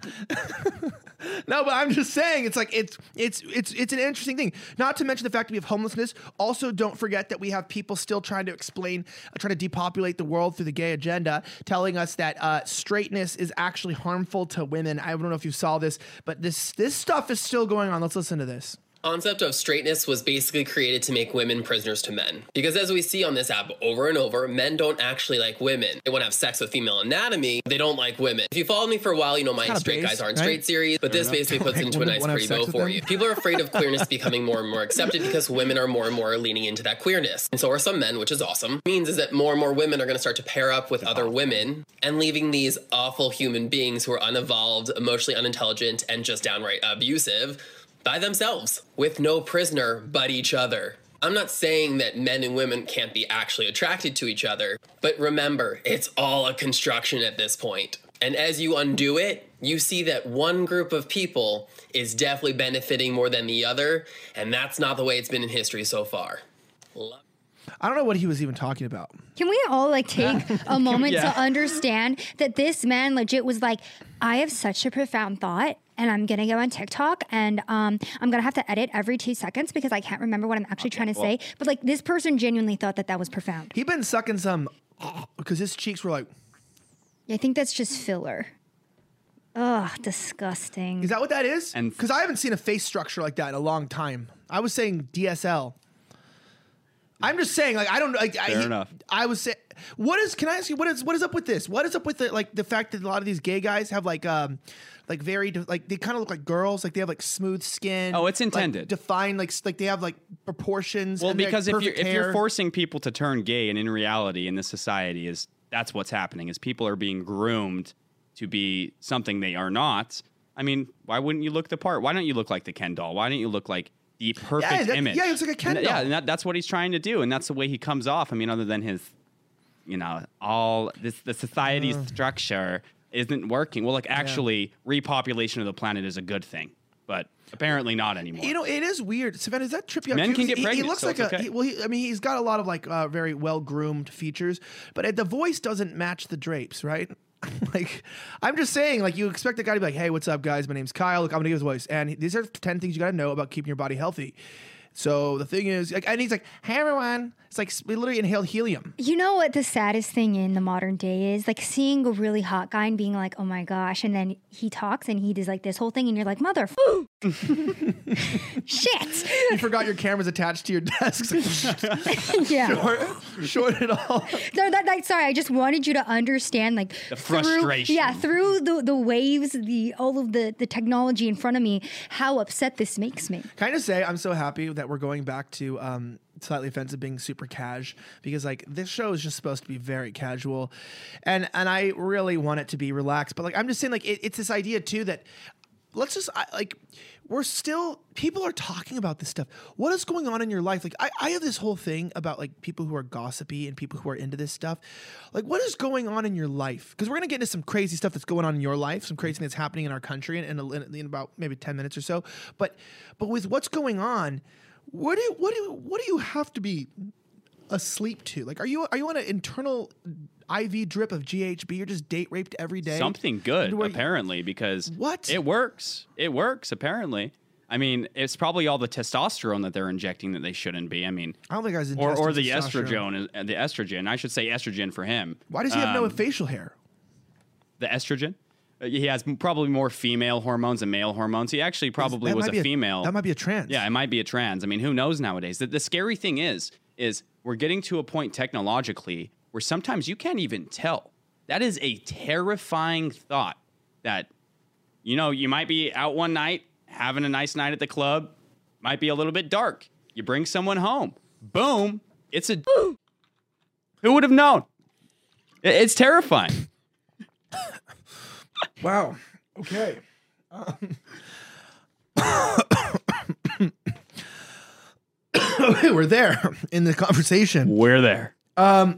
No, but I'm just saying, it's like it's an interesting thing. Not to mention the fact that we have homelessness. Also, don't forget that we have people still trying to depopulate the world through the gay agenda, telling us that straightness is actually harmful to women. I don't know if you saw this, but this stuff is still going on. Let's listen to this. Concept of straightness was basically created to make women prisoners to men. Because as we see on this app over and over, men don't actually like women. They want to have sex with female anatomy. They don't like women. If you followed me for a while, my Straight Guys Aren't Straight series, but this basically puts it into a nice pretty bow for you. People are afraid of queerness becoming more and more accepted because women are more and more leaning into that queerness. And so are some men, which is awesome. What it means is that more and more women are going to start to pair up with other women and leaving these awful human beings who are unevolved, emotionally unintelligent, and just downright abusive by themselves, with no prisoner but each other. I'm not saying that men and women can't be actually attracted to each other, but remember, it's all a construction at this point. And as you undo it, you see that one group of people is definitely benefiting more than the other, and that's not the way it's been in history so far. I don't know what he was even talking about. Can we all like take a moment to understand that this man legit was like, I have such a profound thought and I'm going to go on TikTok and I'm going to have to edit every 2 seconds because I can't remember what I'm actually trying to say. But like this person genuinely thought that was profound. He'd been sucking some because his cheeks were like. I think that's just filler. Ugh, disgusting. Is that what that is? And because I haven't seen a face structure like that in a long time. I was saying DSL. I'm just saying, like, I don't know. Like, Fair enough. I was saying, can I ask you, what is up with this? What is up with the fact that a lot of these gay guys have like very, like, they kind of look like girls. Like, they have like smooth skin. Oh, it's intended. Like, defined, like they have like proportions. Well, and because like, if you're forcing people to turn gay, and in reality, in this society, that's what's happening, is people are being groomed to be something they are not. I mean, why wouldn't you look the part? Why don't you look like the Ken doll? Why don't you look like the perfect image? Yeah, it's like a Ken doll. Yeah, and that's what he's trying to do, and that's the way he comes off. I mean, other than his, the society's structure isn't working. Well, like, actually, repopulation of the planet is a good thing, but apparently not anymore. It is weird. Savannah, does that trip you out? Men can get pregnant. He looks so like it's okay. he's got a lot of like very well groomed features, but the voice doesn't match the drapes, right? Like, I'm just saying, like, you expect a guy to be like, hey, what's up, guys? My name's Kyle. Look, I'm gonna give his voice, and these are 10 things you gotta know about keeping your body healthy. So the thing is, like, and he's like, hey, everyone. It's like we literally inhaled helium. You know what the saddest thing in the modern day is? Like seeing a really hot guy and being like, oh my gosh. And then he talks and he does like this whole thing and you're like, shit. You forgot your camera's attached to your desk. Yeah. Short it all. No, sorry, I just wanted you to understand like the frustration. Through the waves, all of the technology in front of me, how upset this makes me. Kind of say I'm so happy that we're going back to Slightly Offensive being super cash, because like this show is just supposed to be very casual, and I really want it to be relaxed. But like I'm just saying, like it's this idea too that let's just people are talking about this stuff. What is going on in your life? Like I have this whole thing about like people who are gossipy and people who are into this stuff. Like what is going on in your life? Because we're gonna get into some crazy stuff that's going on in your life, some crazy that's happening in our country in about maybe 10 minutes or so. But with what's going on, what do you have to be asleep to? Like, are you on an internal IV drip of GHB? You're just date raped every day. Something good, apparently, because it works. It works, apparently. I mean, it's probably all the testosterone that they're injecting that they shouldn't be. I mean, I don't think I was or the estrogen. I should say estrogen for him. Why does he have no facial hair? The estrogen. He has probably more female hormones than male hormones. He actually probably was a female. That might be a trans. Yeah, it might be a trans. I mean, who knows nowadays? The scary thing is we're getting to a point technologically where sometimes you can't even tell. That is a terrifying thought that, you might be out one night, having a nice night at the club, might be a little bit dark. You bring someone home. Boom. It's a... Who would have known? It's terrifying. Wow. Okay. We're there in the conversation. We're there. Wow.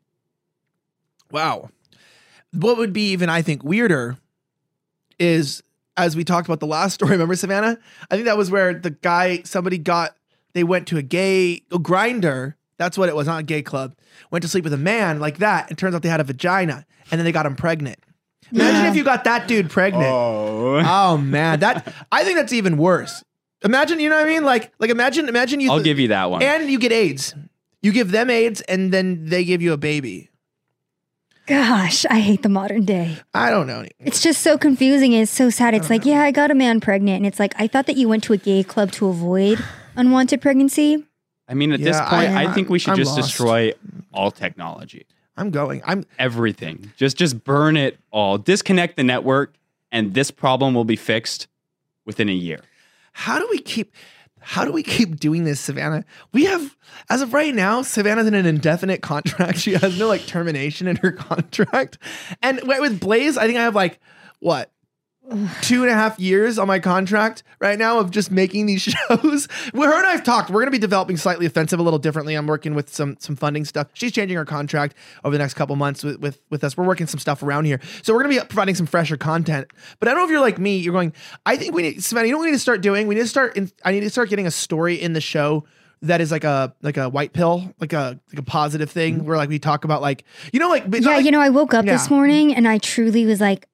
What would be even, I think, weirder is, as we talked about the last story, remember, Savannah? I think that was where they went to a Grindr. That's what it was, not a gay club. Went to sleep with a man like that. And turns out they had a vagina and then they got him pregnant. Imagine if you got that dude pregnant. Oh man, I think that's even worse. Imagine, you know what I mean? Like imagine you. I'll give you that one. And you get AIDS. You give them AIDS, and then they give you a baby. Gosh, I hate the modern day. I don't know. It's just so confusing. It's so sad. It's like, I got a man pregnant, and it's like, I thought that you went to a gay club to avoid unwanted pregnancy. I mean, at this point, I think we should just destroy all technology. I'm everything. Just burn it all. Disconnect the network, and this problem will be fixed within a year. How do we keep doing this, Savannah? We have, as of right now, Savannah's in an indefinite contract. She has no like termination in her contract. And with Blaze, I think I have like, what? 2.5 years on my contract right now of just making these shows. Her and I have talked. We're going to be developing Slightly Offensive a little differently. I'm working with some funding stuff. She's changing her contract over the next couple months with us. We're working some stuff around here. So we're going to be providing some fresher content. But I don't know if you're like me. You're going, I think we need, Savannah, you know what we need to start doing? I need to start getting a story in the show that is like a white pill, like a positive thing where like we talk about like, you know, like, yeah, like, you know, I woke up this morning and I truly was like,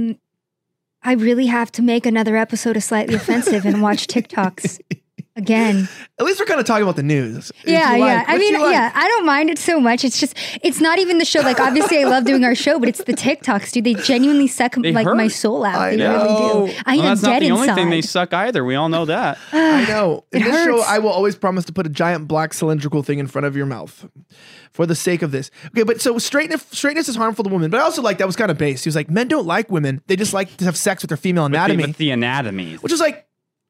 I really have to make another episode of Slightly Offensive and watch TikToks again. At least we're kind of talking about the news. Yeah. I mean, I don't mind it so much. It's just, it's not even the show. Like, obviously I love doing our show, but it's the TikToks, dude. They genuinely suck my soul out. They really do. I am that's dead not the inside. only thing they suck either. We all know that. I know. In It this show, hurts. I will always promise to put a giant black cylindrical thing in front of your mouth for the sake of this. Okay, but so straightness is harmful to women. But I also like, that was kind of based. He was like, men don't like women. They just like to have sex with their female anatomy. With the anatomy. Which is like,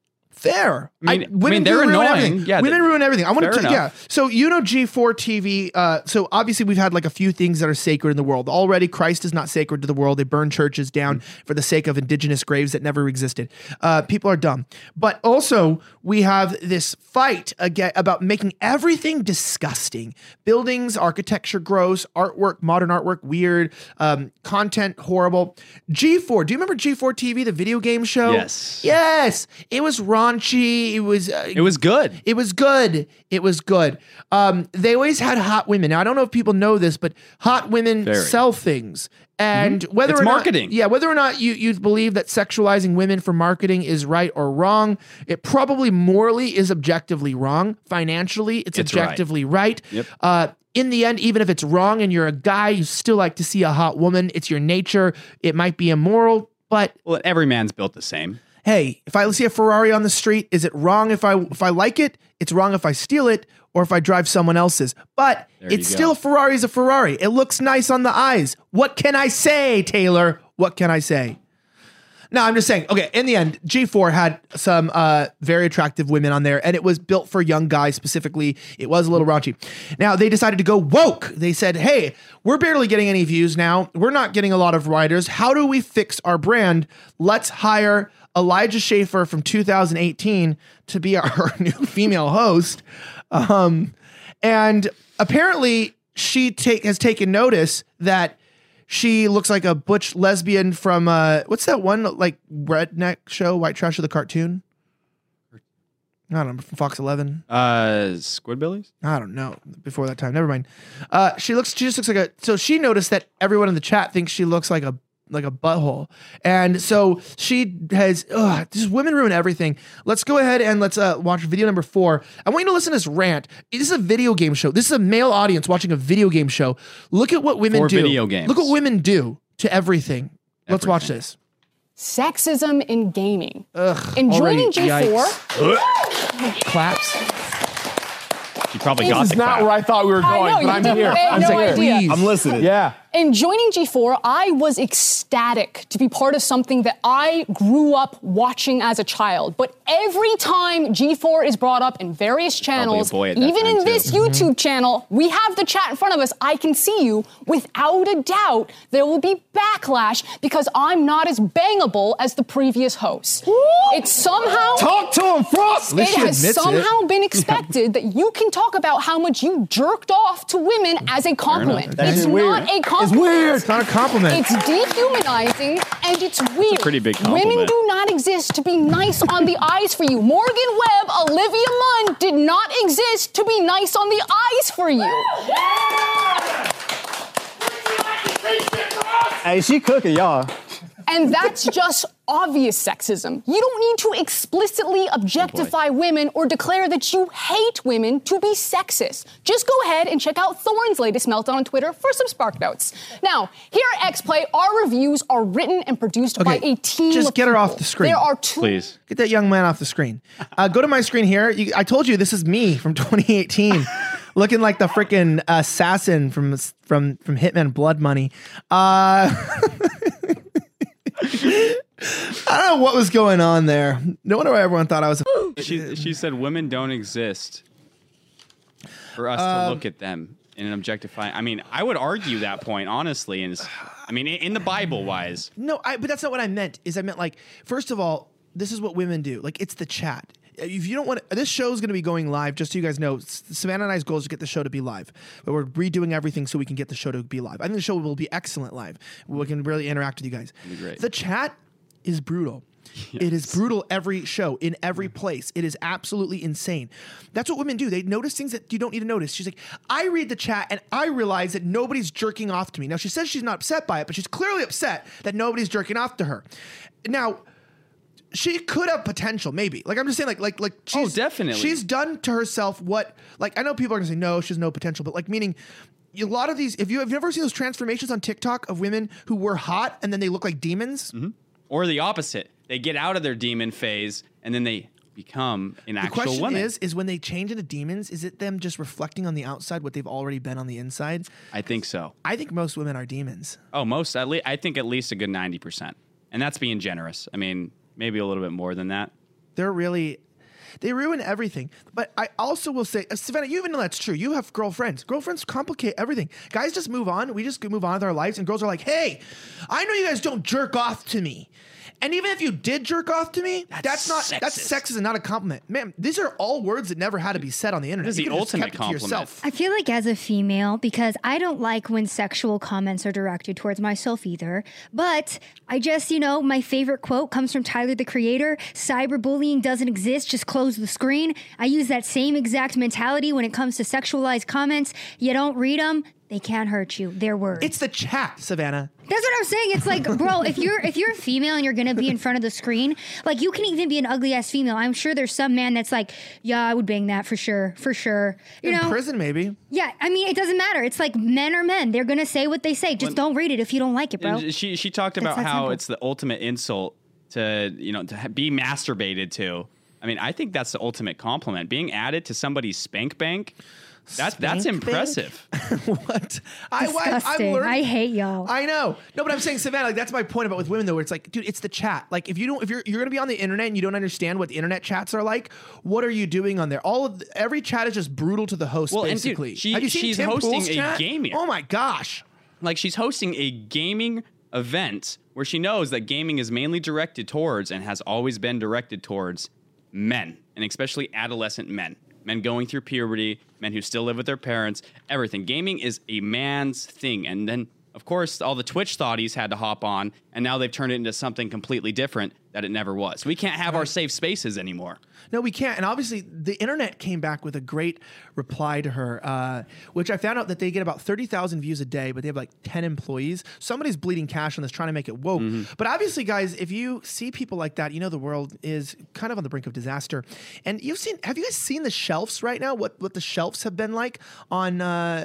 fair. Women they're ruin annoying. Everything. Yeah, women ruin everything. I want to, enough. So you know G4 TV. So obviously we've had like a few things that are sacred in the world already. Christ is not sacred to the world. They burn churches down for the sake of indigenous graves that never existed. People are dumb. But also we have this fight again about making everything disgusting. Buildings, architecture gross, artwork, modern artwork weird, content horrible. G4. Do you remember G4 TV, the video game show? Yes. It was raunchy. It was good. It was good. It was good. They always had hot women. Now I don't know if people know this, but hot women sell things. And whether it's or marketing. Whether or not you believe that sexualizing women for marketing is right or wrong, it probably morally is objectively wrong. Financially, it's objectively right. Yep. In the end, even if it's wrong and you're a guy, you still like to see a hot woman. It's your nature. It might be immoral, but every man's built the same. Hey, if I see a Ferrari on the street, is it wrong if I like it? It's wrong if I steal it or if I drive someone else's. But it's still a Ferrari is a Ferrari. It looks nice on the eyes. What can I say, Taylor? What can I say? No, I'm just saying, okay, in the end, G4 had some very attractive women on there, and it was built for young guys specifically. It was a little raunchy. Now, they decided to go woke. They said, hey, we're barely getting any views now. We're not getting a lot of writers. How do we fix our brand? Let's hire Elijah Schaefer from 2018 to be our new female host. And apparently she has taken notice that she looks like a butch lesbian from, what's that one, like redneck show, White Trash of the Cartoon? I don't know, from Fox 11. Squidbillies? I don't know. Before that time, never mind. She just looks like so she noticed that everyone in the chat thinks she looks like a butthole. And so she has, just women ruin everything. Let's go ahead and let's watch video number 4. I want you to listen to this rant. This is a video game show. This is a male audience watching a video game show. Look at what women do. Video games. Look what women do to everything. Let's watch this. Sexism in gaming. In joining G4. Claps. You probably this got is the not clap. where I thought we were going, I know, but I'm here. I had no idea. I'm listening. Yeah. In joining G4, I was ecstatic to be part of something that I grew up watching as a child. But every time G4 is brought up in various channels, even in this YouTube channel, we have the chat in front of us. I can see you. Without a doubt, there will be backlash because I'm not as bangable as the previous host. It's somehow... Talk to him, Frost! It has somehow been expected that you can talk about how much you jerked off to women as a compliment. It's not a compliment. It's weird. It's not a compliment. It's dehumanizing and it's weird. It's a pretty big compliment. Women do not exist to be nice on the eyes for you. Morgan Webb, Olivia Munn did not exist to be nice on the eyes for you. Hey, she cooking, y'all. And that's just obvious sexism. You don't need to explicitly objectify women or declare that you hate women to be sexist. Just go ahead and check out Thorne's latest meltdown on Twitter for some spark notes. Now, here at XPlay, our reviews are written and produced by a team just of get her people. off the screen. There are two... Please. Get that young man off the screen. Go to my screen here. I told you this is me from 2018. Looking like the freaking assassin from Hitman Blood Money. I don't know what was going on there. No wonder why everyone thought I was She said women don't exist for us to look at them in an objectifying. I mean, I would argue that point, honestly. And I mean, in the Bible-wise. No, but that's not what I meant. I meant like, first of all, this is what women do. Like, it's the chat. If you don't want this show is going to be going live, just so you guys know, Savannah and I's goal is to get the show to be live, but we're redoing everything so we can get the show to be live. I think the show will be excellent live. We can really interact with you guys. Be great. The chat is brutal. Yes. It is brutal every show, in every place. It is absolutely insane. That's what women do. They notice things that you don't need to notice. She's like, I read the chat and I realize that nobody's jerking off to me. Now, she says she's not upset by it, but she's clearly upset that nobody's jerking off to her. Now, she could have potential, maybe. Like, I'm just saying, like she's, definitely. She's done to herself what, like, I know people are gonna say, no, she has no potential, but like, meaning, a lot of these, have you ever seen those transformations on TikTok of women who were hot and then they look like demons? Mm-hmm. Or the opposite. They get out of their demon phase and then they become an actual woman. The question is when they change into demons, is it them just reflecting on the outside what they've already been on the inside? I think so. I think most women are demons. Oh, most, I think at least a good 90%. And that's being generous. I mean, maybe a little bit more than that. They ruin everything. But I also will say, Savannah, you even know that's true. You have girlfriends. Girlfriends complicate everything. Guys just move on. We just move on with our lives. And girls are like, hey, I know you guys don't jerk off to me. And even if you did jerk off to me, that's sexist and not a compliment. Man, these are all words that never had to be said on the internet. This is the ultimate compliment. I feel like as a female, because I don't like when sexual comments are directed towards myself either, but I just, my favorite quote comes from Tyler, the Creator. Cyberbullying doesn't exist, just close the screen. I use that same exact mentality when it comes to sexualized comments. You don't read them, they can't hurt you. They're words. It's the chat, Savannah. That's what I'm saying. It's like, bro, if you're a female and you're gonna be in front of the screen, like you can even be an ugly ass female. I'm sure there's some man that's like, yeah, I would bang that for sure. In prison, maybe. Yeah, I mean, it doesn't matter. It's like men are men. They're gonna say what they say. Just don't read it if you don't like it, bro. She talked about how it's the ultimate insult to be masturbated to. I mean, I think that's the ultimate compliment. Being added to somebody's spank bank. That's impressive. What? Disgusting. I hate y'all. I know. No, but I'm saying, Savannah, like that's my point about with women though, where it's like, dude, it's the chat. Like if you're gonna be on the internet and you don't understand what the internet chats are like, what are you doing on there? Every chat is just brutal to the host, basically. And dude, have you seen she's Tim hosting Pool's chat? Gaming. Oh my gosh. Like she's hosting a gaming event where she knows that gaming is mainly directed towards and has always been directed towards men, and especially adolescent men. Men going through puberty, men who still live with their parents, everything. Gaming is a man's thing. And then, of course, all the Twitch thotties had to hop on, and now they've turned it into something completely different that it never was. We can't have our safe spaces anymore. No, we can't. And obviously, the internet came back with a great reply to her, which I found out that they get about 30,000 views a day, but they have like 10 employees. Somebody's bleeding cash on this, trying to make it woke. Mm-hmm. But obviously, guys, if you see people like that, the world is kind of on the brink of disaster. And have you guys seen the shelves right now? What the shelves have been like on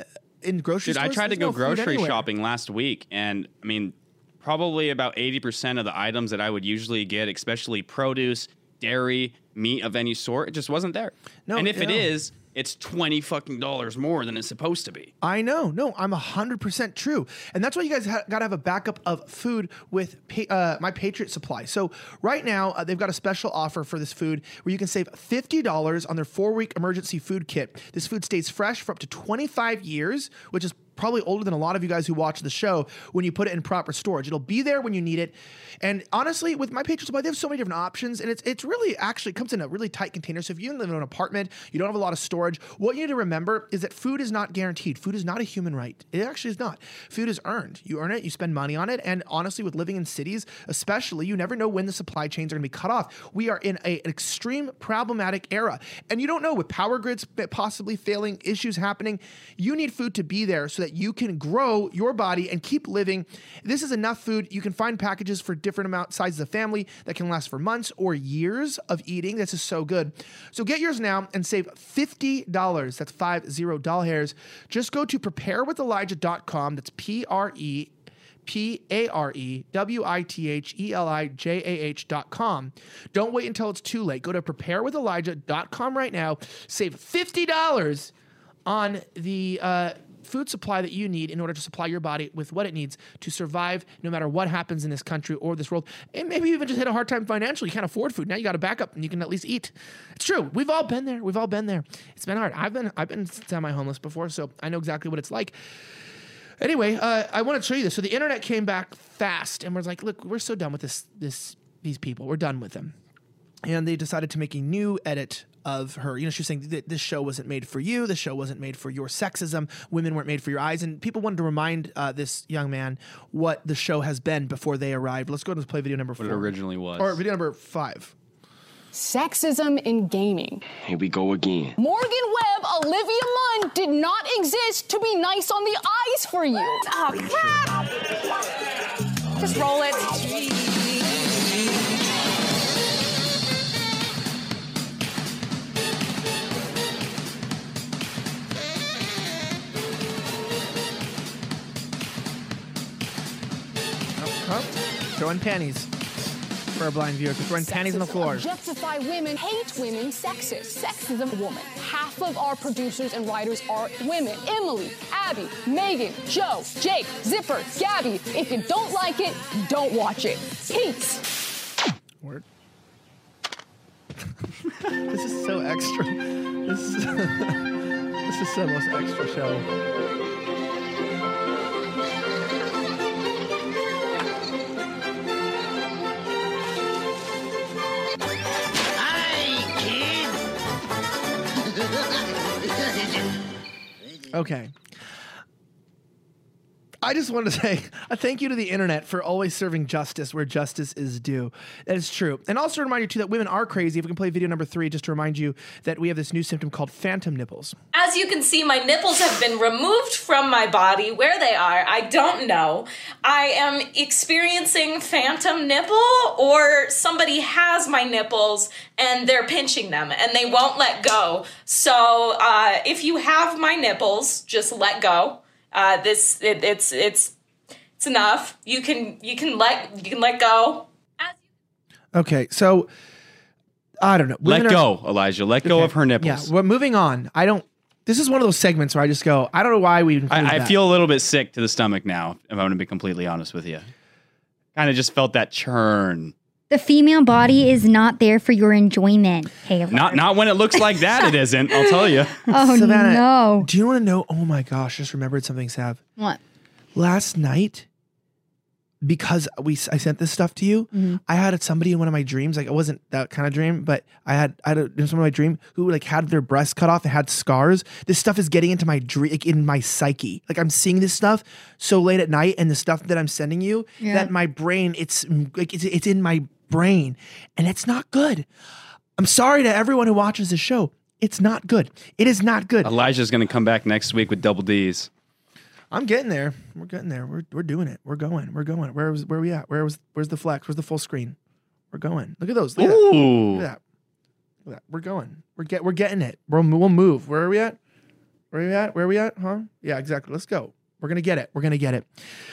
in grocery stores? I tried to go grocery shopping last week, and I mean, probably about 80% of the items that I would usually get, especially produce, dairy, meat of any sort, it just wasn't there. No, and if it is, it's $20 fucking more than it's supposed to be. I know. No, I'm 100% true. And that's why you guys got to have a backup of food with My Patriot Supply. So right now, they've got a special offer for this food where you can save $50 on their 4-week emergency food kit. This food stays fresh for up to 25 years, which is probably older than a lot of you guys who watch the show when you put it in proper storage. It'll be there when you need it. And honestly, with My Patriot Supply, they have so many different options, and it's really actually comes in a really tight container. So if you live in an apartment, you don't have a lot of storage, what you need to remember is that food is not guaranteed. Food is not a human right. It actually is not. Food is earned. You earn it, you spend money on it, and honestly, with living in cities, especially, you never know when the supply chains are going to be cut off. We are in an extreme problematic era, and you don't know, with power grids possibly failing, issues happening, you need food to be there so that you can grow your body and keep living. This is enough food. You can find packages for different sizes of family that can last for months or years of eating. This is so good. So get yours now and save $50. That's 50 doll hairs. Just go to preparewithelijah.com. That's PREPAREWITHELIJAH.com. Don't wait until it's too late. Go to preparewithelijah.com right now. Save $50 on the food supply that you need in order to supply your body with what it needs to survive no matter what happens in this country or this world. And maybe you even just hit a hard time financially. You can't afford food. Now you got a backup and you can at least eat. It's true. We've all been there. It's been hard. I've been semi-homeless before, so I know exactly what it's like. Anyway, I want to show you this. So the internet came back fast and was like, look, we're so done with these people. We're done with them. And they decided to make a new edit of her. You know, she was saying that this show wasn't made for you. This show wasn't made for your sexism. Women weren't made for your eyes. And people wanted to remind this young man what the show has been before they arrived. Let's go and play video number 4. What it originally was. Or video number 5. Sexism in gaming. Here we go again. Morgan Webb, Olivia Munn did not exist to be nice on the eyes for you. Oh, crap! Just roll it. Throwing panties. For a blind viewer, throwing panties on the floor. Objectify women, hate women, sexist. Sexism, woman. Half of our producers and writers are women. Emily, Abby, Megan, Joe, Jake, Zipper, Gabby. If you don't like it, don't watch it. Peace. Word. This is so extra. This is the most extra show. Okay. I just wanted to say a thank you to the internet for always serving justice where justice is due. That is true. And also remind you, too, that women are crazy. If we can play video number 3, just to remind you that we have this new symptom called phantom nipples. As you can see, my nipples have been removed from my body. Where they are, I don't know. I am experiencing phantom nipple, or somebody has my nipples and they're pinching them and they won't let go. So if you have my nipples, just let go. It's enough. You can let go. Okay, so I don't know. Let go, Elijah. Let go of her nipples. Yeah, we're moving on. This is one of those segments where I just go, I don't know why we include I that. feel a little bit sick to the stomach now, if I'm going to be completely honest with you. Kind of just felt that churn. The female body is not there for your enjoyment, Taylor. Not when it looks like that, it isn't, I'll tell you. Oh, Savannah, no. Do you want to know? Oh, my gosh. Just remembered something, Sav. What? Last night, because I sent this stuff to you, I had somebody in one of my dreams. Like, it wasn't that kind of dream, but I had someone in my dream who like had their breasts cut off and had scars. This stuff is getting into my dream, like in my psyche. Like, I'm seeing this stuff so late at night, and the stuff that I'm sending you, that my brain, it's in my brain, and it's not good. I'm sorry to everyone who watches this show. It's not good. It is not good. Elijah's going to come back next week with double D's. I'm getting there. We're getting there. We're doing it. We're going. Where are we at? Where's the flex? Where's the full screen? We're going. Look at those. Look at that. Look at that. We're going. We're getting it. We'll move. Where are we at? Where are we at? Huh? Yeah, exactly. Let's go. We're gonna get it.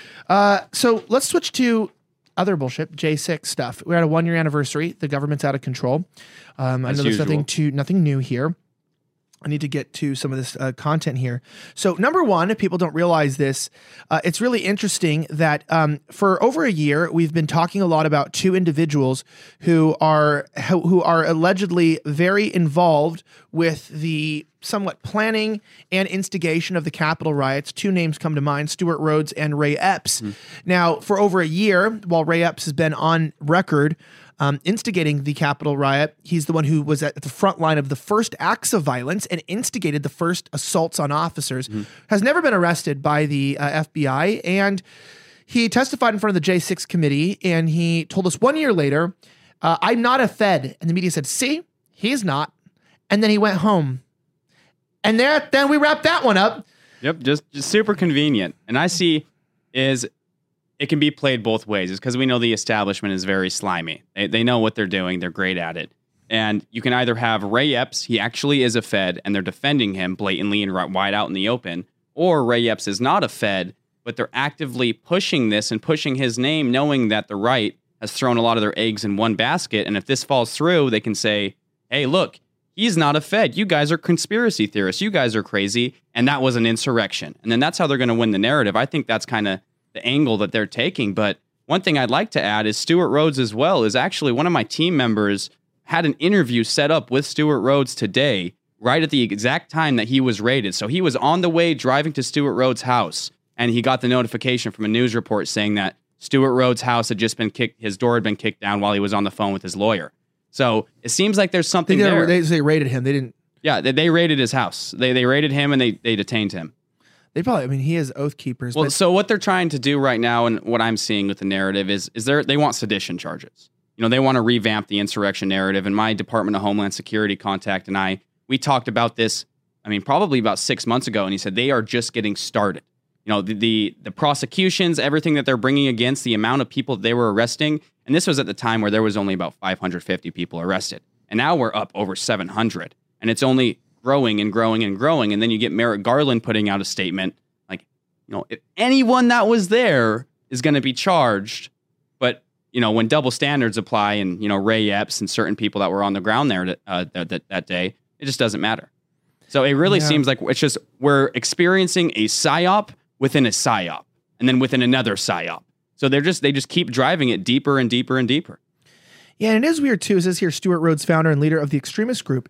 So let's switch to other bullshit, J6 stuff. We're at a 1-year anniversary. The government's out of control. I know there's nothing new here. I need to get to some of this content here. So number one, if people don't realize this, it's really interesting that for over a year, we've been talking a lot about 2 individuals who are allegedly very involved with the somewhat planning and instigation of the Capitol riots. 2 names come to mind, Stewart Rhodes and Ray Epps. Now, for over a year, while Ray Epps has been on record instigating the Capitol riot, he's the one who was at the front line of the first acts of violence and instigated the first assaults on officers, has never been arrested by the FBI. And he testified in front of the J6 committee, and he told us 1 year later, I'm not a Fed. And the media said, see, he's not. And then he went home. And then we wrapped that one up. Yep, just super convenient. And I see is it can be played both ways. It's because we know the establishment is very slimy. They know what they're doing. They're great at it. And you can either have Ray Epps, he actually is a Fed, and they're defending him blatantly and wide out in the open, or Ray Epps is not a Fed, but they're actively pushing this and pushing his name, knowing that the right has thrown a lot of their eggs in one basket. And if this falls through, they can say, hey, look, he's not a Fed. You guys are conspiracy theorists. You guys are crazy. And that was an insurrection. And then that's how they're going to win the narrative. I think that's kind of the angle that they're taking. But one thing I'd like to add is Stewart Rhodes as well is actually one of my team members had an interview set up with Stewart Rhodes today, right at the exact time that he was raided. So he was on the way driving to Stewart Rhodes' house, and he got the notification from a news report saying that Stewart Rhodes' house had just been kicked, his door had been kicked down while he was on the phone with his lawyer. So it seems like there's something there. They raided him. They didn't. Yeah, they raided his house. They raided him and they detained him. They probably. I mean, he has Oath Keepers. Well, so what they're trying to do right now, and what I'm seeing with the narrative is they want sedition charges. They want to revamp the insurrection narrative. And my Department of Homeland Security contact and we talked about this. I mean, probably about 6 months ago, and he said they are just getting started. The prosecutions, everything that they're bringing against, the amount of people they were arresting, and this was at the time where there was only about 550 people arrested, and now we're up over 700, and it's only growing and growing and growing. And then you get Merrick Garland putting out a statement like, if anyone that was there is going to be charged, but when double standards apply, and Ray Epps and certain people that were on the ground there that day, it just doesn't matter. So it really seems like it's just we're experiencing a psyop within a psyop, and then within another psyop. So they just keep driving it deeper and deeper and deeper. Yeah, and it is weird too. It says here, Stuart Rhodes, founder and leader of the extremist group.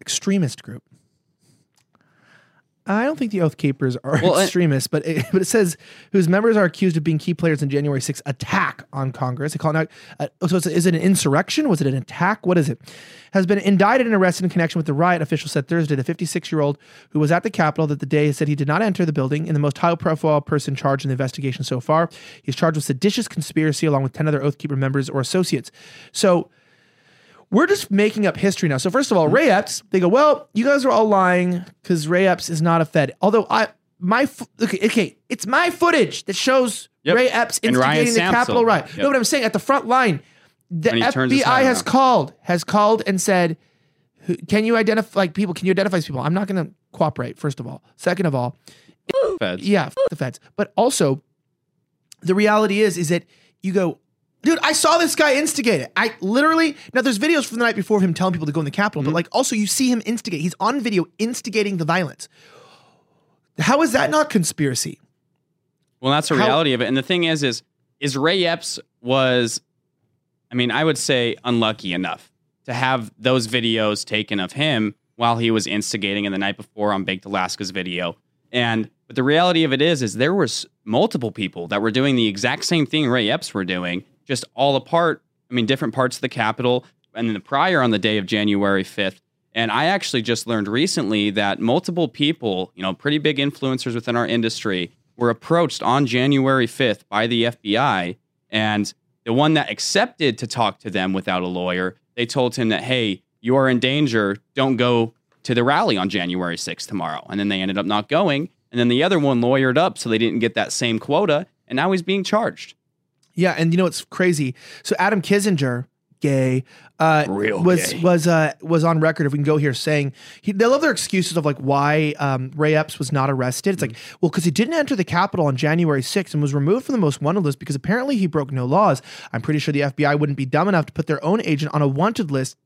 I don't think the Oath Keepers are extremists, but it says whose members are accused of being key players in January 6th attack on Congress. They call it is it an insurrection? Was it an attack? What is it? Has been indicted and arrested in connection with the riot. Officials said Thursday the 56-year-old who was at the Capitol that the day said he did not enter the building, and the most high-profile person charged in the investigation so far. He's charged with seditious conspiracy along with 10 other Oath Keeper members or associates. So we're just making up history now. So first of all, Ray Epps, they go, well, you guys are all lying because Ray Epps is not a Fed. Although it's my footage that shows Ray Epps instigating the Capitol riot. Yep. No, but I'm saying at the front line, the FBI has called and said, can you identify people? Can you identify these people? I'm not going to cooperate, first of all. Second of all, Feds. Yeah, the Feds. But also, the reality is that you go, dude, I saw this guy instigate it. Now there's videos from the night before of him telling people to go in the Capitol, but also you see him instigate. He's on video instigating the violence. How is that not conspiracy? Well, that's the reality of it. And the thing is Ray Epps was, I would say unlucky enough to have those videos taken of him while he was instigating in the night before on Baked Alaska's video. But the reality of it is there was multiple people that were doing the exact same thing Ray Epps were doing, just all apart, different parts of the Capitol, and then the prior on the day of January 5th. And I actually just learned recently that multiple people, pretty big influencers within our industry, were approached on January 5th by the FBI. And the one that accepted to talk to them without a lawyer, they told him that, hey, you are in danger. Don't go to the rally on January 6th tomorrow. And then they ended up not going. And then the other one lawyered up so they didn't get that same quota. And now he's being charged. Yeah, and it's crazy. So Adam Kinzinger, gay, was on record, if we can go here, saying they love their excuses of why Ray Epps was not arrested. It's because he didn't enter the Capitol on January 6th and was removed from the most wanted list because apparently he broke no laws. I'm pretty sure the FBI wouldn't be dumb enough to put their own agent on a wanted list.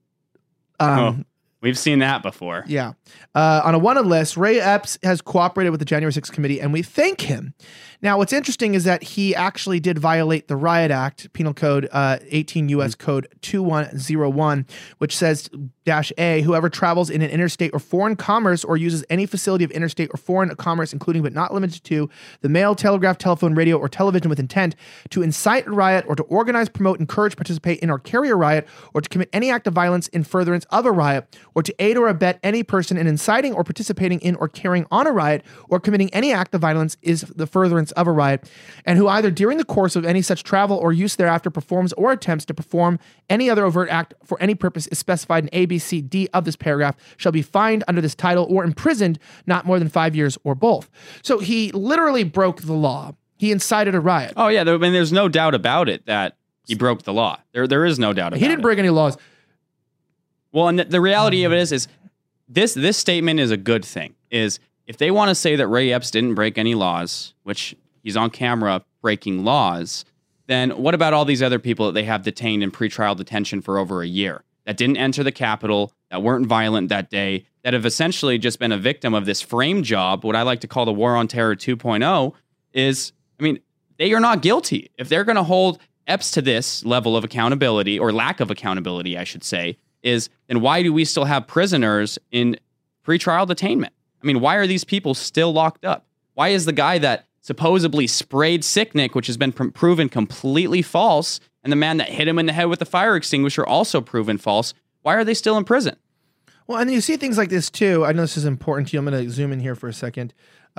We've seen that before. Yeah. On a wanted list, Ray Epps has cooperated with the January 6th committee, and we thank him. Now, what's interesting is that he actually did violate the Riot Act, Penal Code 18 U.S. Code 2101, which says -A, whoever travels in an interstate or foreign commerce or uses any facility of interstate or foreign commerce, including but not limited to the mail, telegraph, telephone, radio, or television with intent to incite a riot or to organize, promote, encourage, participate in, or carry a riot, or to commit any act of violence in furtherance of a riot, or to aid or abet any person in inciting or participating in or carrying on a riot, or committing any act of violence is the furtherance of a riot, and who either during the course of any such travel or use thereafter performs or attempts to perform any other overt act for any purpose is specified in A, B, C, D of this paragraph shall be fined under this title or imprisoned not more than 5 years or both. So he literally broke the law. He incited a riot. Oh yeah, there's no doubt about it that he broke the law. There is no doubt about it. He didn't break any laws. Well, and the reality of it is this statement is a good thing. Is if they want to say that Ray Epps didn't break any laws, which he's on camera breaking laws, then what about all these other people that they have detained in pretrial detention for over a year that didn't enter the Capitol, that weren't violent that day, that have essentially just been a victim of this frame job, what I like to call the War on Terror 2.0, is, they are not guilty. If they're going to hold Epps to this level of accountability, or lack of accountability, I should say, then why do we still have prisoners in pretrial detainment? Why are these people still locked up? Why is the guy that supposedly sprayed Sicknick, which has been proven completely false, and the man that hit him in the head with the fire extinguisher also proven false, Why are they still in prison? Well, and you see things like this too. I know this is important to you. I'm going to zoom in here for a second.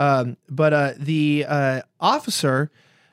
But the officer,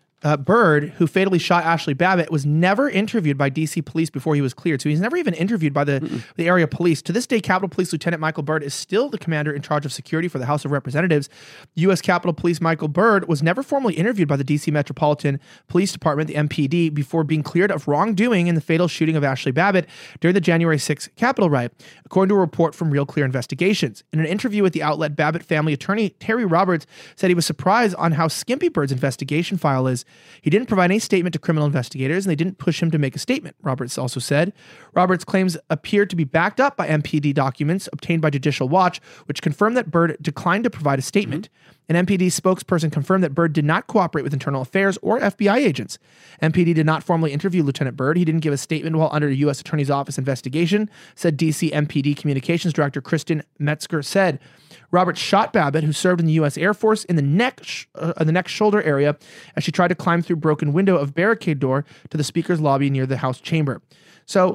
Byrd, who fatally shot Ashley Babbitt, was never interviewed by DC police before he was cleared. So he's never even interviewed by the area police. To this day, Capitol Police Lieutenant Michael Byrd is still the commander in charge of security for the House of Representatives. U.S. Capitol Police Michael Byrd was never formally interviewed by the DC Metropolitan Police Department, the MPD, before being cleared of wrongdoing in the fatal shooting of Ashley Babbitt during the January 6th Capitol riot, according to a report from Real Clear Investigations. In an interview with the outlet, Babbitt family attorney Terry Roberts said he was surprised on how skimpy Byrd's investigation file is. He didn't provide any statement to criminal investigators, and they didn't push him to make a statement, Roberts also said. Roberts' claims appeared to be backed up by MPD documents obtained by Judicial Watch, which confirmed that Byrd declined to provide a statement. An MPD spokesperson confirmed that Byrd did not cooperate with internal affairs or FBI agents. MPD did not formally interview Lieutenant Byrd. He didn't give a statement while under a U.S. Attorney's Office investigation, said DC MPD Communications Director Kristen Metzger said. Roberts shot Babbitt, who served in the U.S. Air Force, in the neck shoulder area as she tried to climb through broken window of barricade door to the Speaker's lobby near the House chamber. So,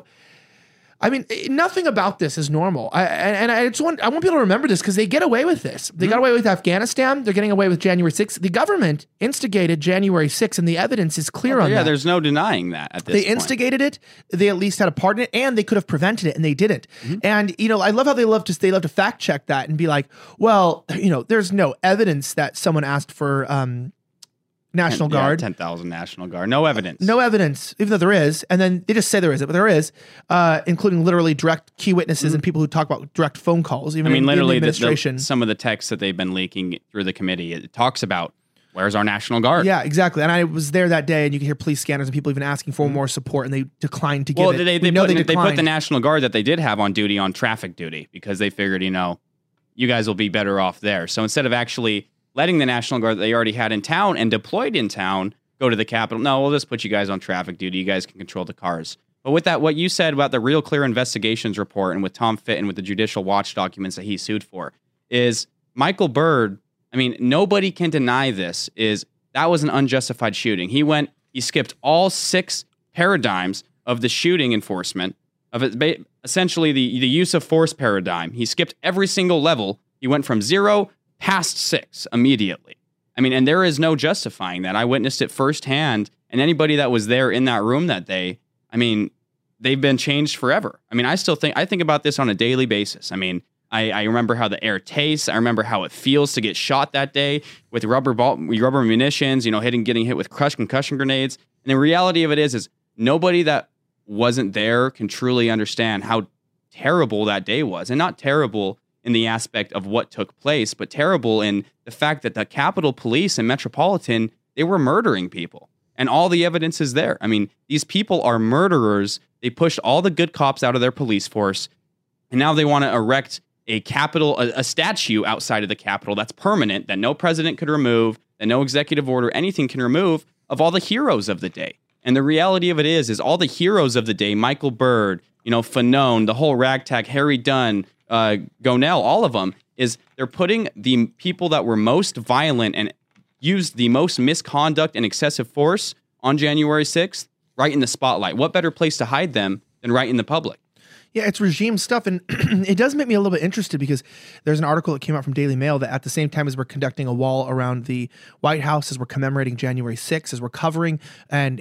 I mean, nothing about this is normal. I want people to remember this because they get away with this. They got away with Afghanistan. They're getting away with January 6th. The government instigated January 6th, and the evidence is clear on that. Yeah, there's no denying that at this point. They instigated it. They at least had a part in it, and they could have prevented it, and they didn't. And, I love how they love to fact check that and be like, well, there's no evidence that someone asked for National Guard. 10,000 National Guard. No evidence. No evidence, even though there is. And then they just say there isn't, but there is, including literally direct key witnesses and people who talk about direct phone calls, even in the administration. Some of the texts that they've been leaking through the committee, it talks about, where's our National Guard? Yeah, exactly. And I was there that day, and you could hear police scanners and people even asking for more support, and they declined to give it. They put the National Guard that they did have on duty on traffic duty because they figured, you guys will be better off there. So instead of actually letting the National Guard that they already had in town and deployed in town go to the Capitol. No, we'll just put you guys on traffic duty. You guys can control the cars. But with that, what you said about the Real Clear Investigations report and with Tom Fitton with the Judicial Watch documents that he sued for is Michael Byrd. I mean, nobody can deny this. That was an unjustified shooting. He skipped all 6 paradigms of the shooting enforcement of it, essentially the use of force paradigm. He skipped every single level. He went from 0 past 6 immediately. I mean, and there is no justifying that. I witnessed it firsthand, and anybody that was there in that room that day, I mean, they've been changed forever. I mean, I think about this on a daily basis. I mean, I remember how the air tastes. I remember how it feels to get shot that day with rubber munitions, getting hit with concussion grenades. And the reality of it is nobody that wasn't there can truly understand how terrible that day was, and not terrible in the aspect of what took place, but terrible in the fact that the Capitol Police and Metropolitan, they were murdering people. And all the evidence is there. I mean, these people are murderers. They pushed all the good cops out of their police force, and now they want to erect a statue outside of the Capitol that's permanent, that no president could remove, that no executive order, anything can remove, of all the heroes of the day. And the reality of it is all the heroes of the day, Michael Byrd, Fanone, the whole ragtag, Harry Dunn, Gonell, all of them, they're putting the people that were most violent and used the most misconduct and excessive force on January 6th right in the spotlight. What better place to hide them than right in the public? Yeah, it's regime stuff, and it does make me a little bit interested because there's an article that came out from Daily Mail that at the same time as we're conducting a wall around the White House, as we're commemorating January 6th, as we're covering, and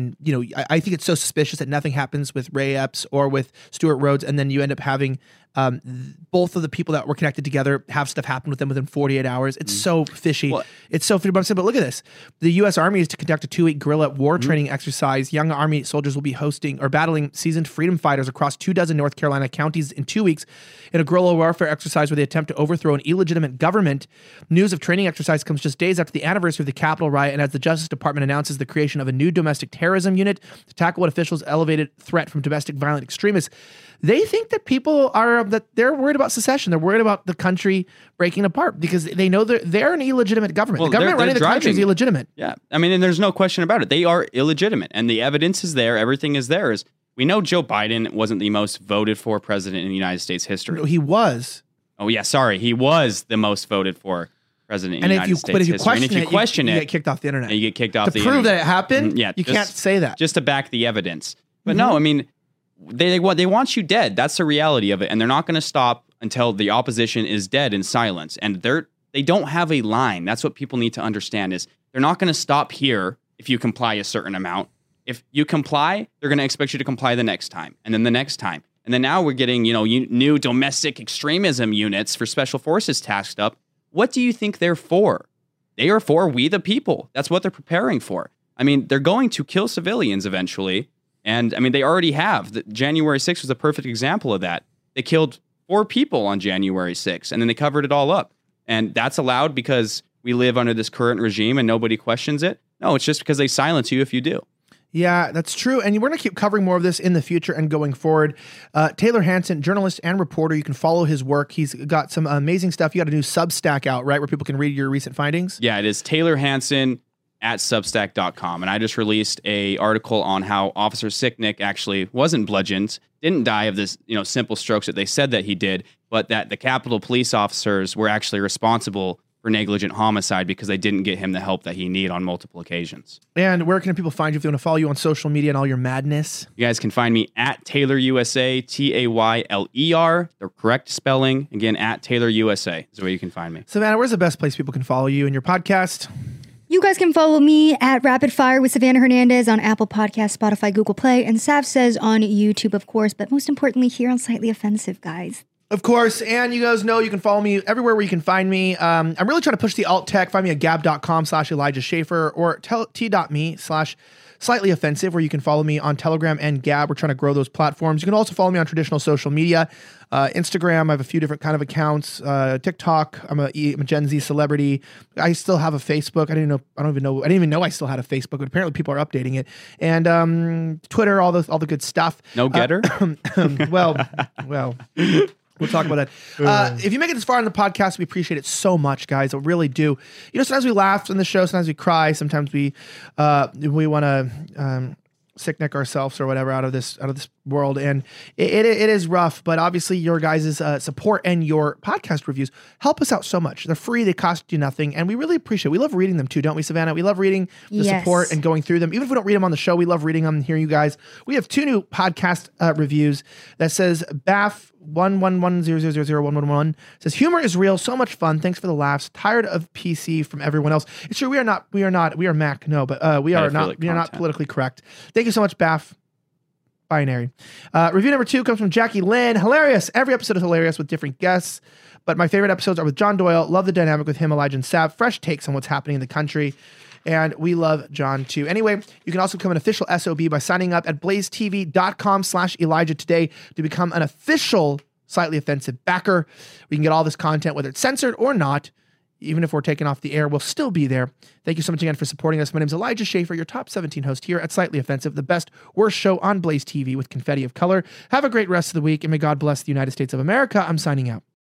I think it's so suspicious that nothing happens with Ray Epps or with Stuart Rhodes, and then you end up having both of the people that were connected together have stuff happen with them within 48 hours. It's so fishy. It's so fishy. But I'm saying, but look at this. The U.S. Army is to conduct a 2-week guerrilla war training exercise. Young Army soldiers will be battling seasoned freedom fighters across 24 North Carolina counties in 2 weeks in a guerrilla warfare exercise where they attempt to overthrow an illegitimate government. News of training exercise comes just days after the anniversary of the Capitol riot, and as the Justice Department announces the creation of a new domestic terrorism unit to tackle what officials elevated threat from domestic violent extremists. They think that that they're worried about secession. They're worried about the country breaking apart because they know they're an illegitimate government. Well, the government running the country is illegitimate. Yeah. I mean, and there's no question about it. They are illegitimate, and the evidence is there. Everything is there. We know Joe Biden wasn't the most voted for president in the United States history. No, he was. Oh, yeah. Sorry. He was the most voted for president in the United States history. But if you question it, you get kicked off the internet. You get kicked off the internet. To prove that it happened, you can't say that. Just to back the evidence. But no, I mean, they want you dead. That's the reality of it. And they're not going to stop until the opposition is dead in silence. And they don't have a line. That's what people need to understand is they're not going to stop here if you comply a certain amount. If you comply, they're going to expect you to comply the next time and then the next time. And then now we're getting, new domestic extremism units for special forces tasked up. What do you think they're for? They are for we the people. That's what they're preparing for. I mean, they're going to kill civilians eventually. And I mean, they already have. January 6th was a perfect example of that. They killed 4 people on January 6th, and then they covered it all up. And that's allowed because we live under this current regime and nobody questions it. No, it's just because they silence you if you do. Yeah, that's true. And we're going to keep covering more of this in the future and going forward. Taylor Hanson, journalist and reporter. You can follow his work. He's got some amazing stuff. You got a new Substack out, right, where people can read your recent findings? Yeah, it is Taylor Hanson at Substack.com. And I just released a article on how Officer Sicknick actually wasn't bludgeoned, didn't die of this, simple strokes that they said that he did, but that the Capitol police officers were actually responsible for negligent homicide because they didn't get him the help that he needed on multiple occasions. And where can people find you if they want to follow you on social media and all your madness? You guys can find me at Taylor USA, Tayler, the correct spelling. Again, at Taylor USA is where you can find me. Savannah, where's the best place people can follow you and your podcast? You guys can follow me at Rapid Fire with Savannah Hernandez on Apple Podcasts, Spotify, Google Play, and Sav Says on YouTube, of course, but most importantly here on Slightly Offensive, guys. Of course, and you guys know you can follow me everywhere where you can find me. I'm really trying to push the alt tech. Find me at gab.com/Elijah Schaefer or t.me/Slightly Offensive, where you can follow me on Telegram and Gab. We're trying to grow those platforms. You can also follow me on traditional social media. Instagram, I have a few different kind of accounts. TikTok, I'm a Gen Z celebrity. I still have a Facebook. I didn't even know I still had a Facebook, but apparently people are updating it. And Twitter, all the good stuff. No getter? Well. We'll talk about that. If you make it this far in the podcast, we appreciate it so much, guys. I really do. Sometimes we laugh on the show, sometimes we cry, sometimes we want to sicknick ourselves or whatever out of this world, and it is rough. But obviously, your guys' support and your podcast reviews help us out so much. They're free; they cost you nothing, and we really appreciate it. We love reading them too, don't we, Savannah? We love reading the support and going through them. Even if we don't read them on the show, we love reading them and hearing you guys. We have 2 new podcast reviews that says BAF 111000111 says humor is real, so much fun. Thanks for the laughs. Tired of PC from everyone else. It's true. We are Mac. No, but we are not politically correct. Thank you so much, Baff. Binary. Review number 2 comes from Jackie Lynn. Hilarious. Every episode is hilarious with different guests, but my favorite episodes are with John Doyle. Love the dynamic with him, Elijah, and Sav. Fresh takes on what's happening in the country. And we love John too. Anyway, you can also become an official SOB by signing up at blazetv.com/Elijah today to become an official Slightly Offensive backer. We can get all this content, whether it's censored or not. Even if we're taken off the air, we'll still be there. Thank you so much again for supporting us. My name is Elijah Schaefer, your top 17 host here at Slightly Offensive, the best, worst show on Blaze TV with confetti of color. Have a great rest of the week, and may God bless the United States of America. I'm signing out.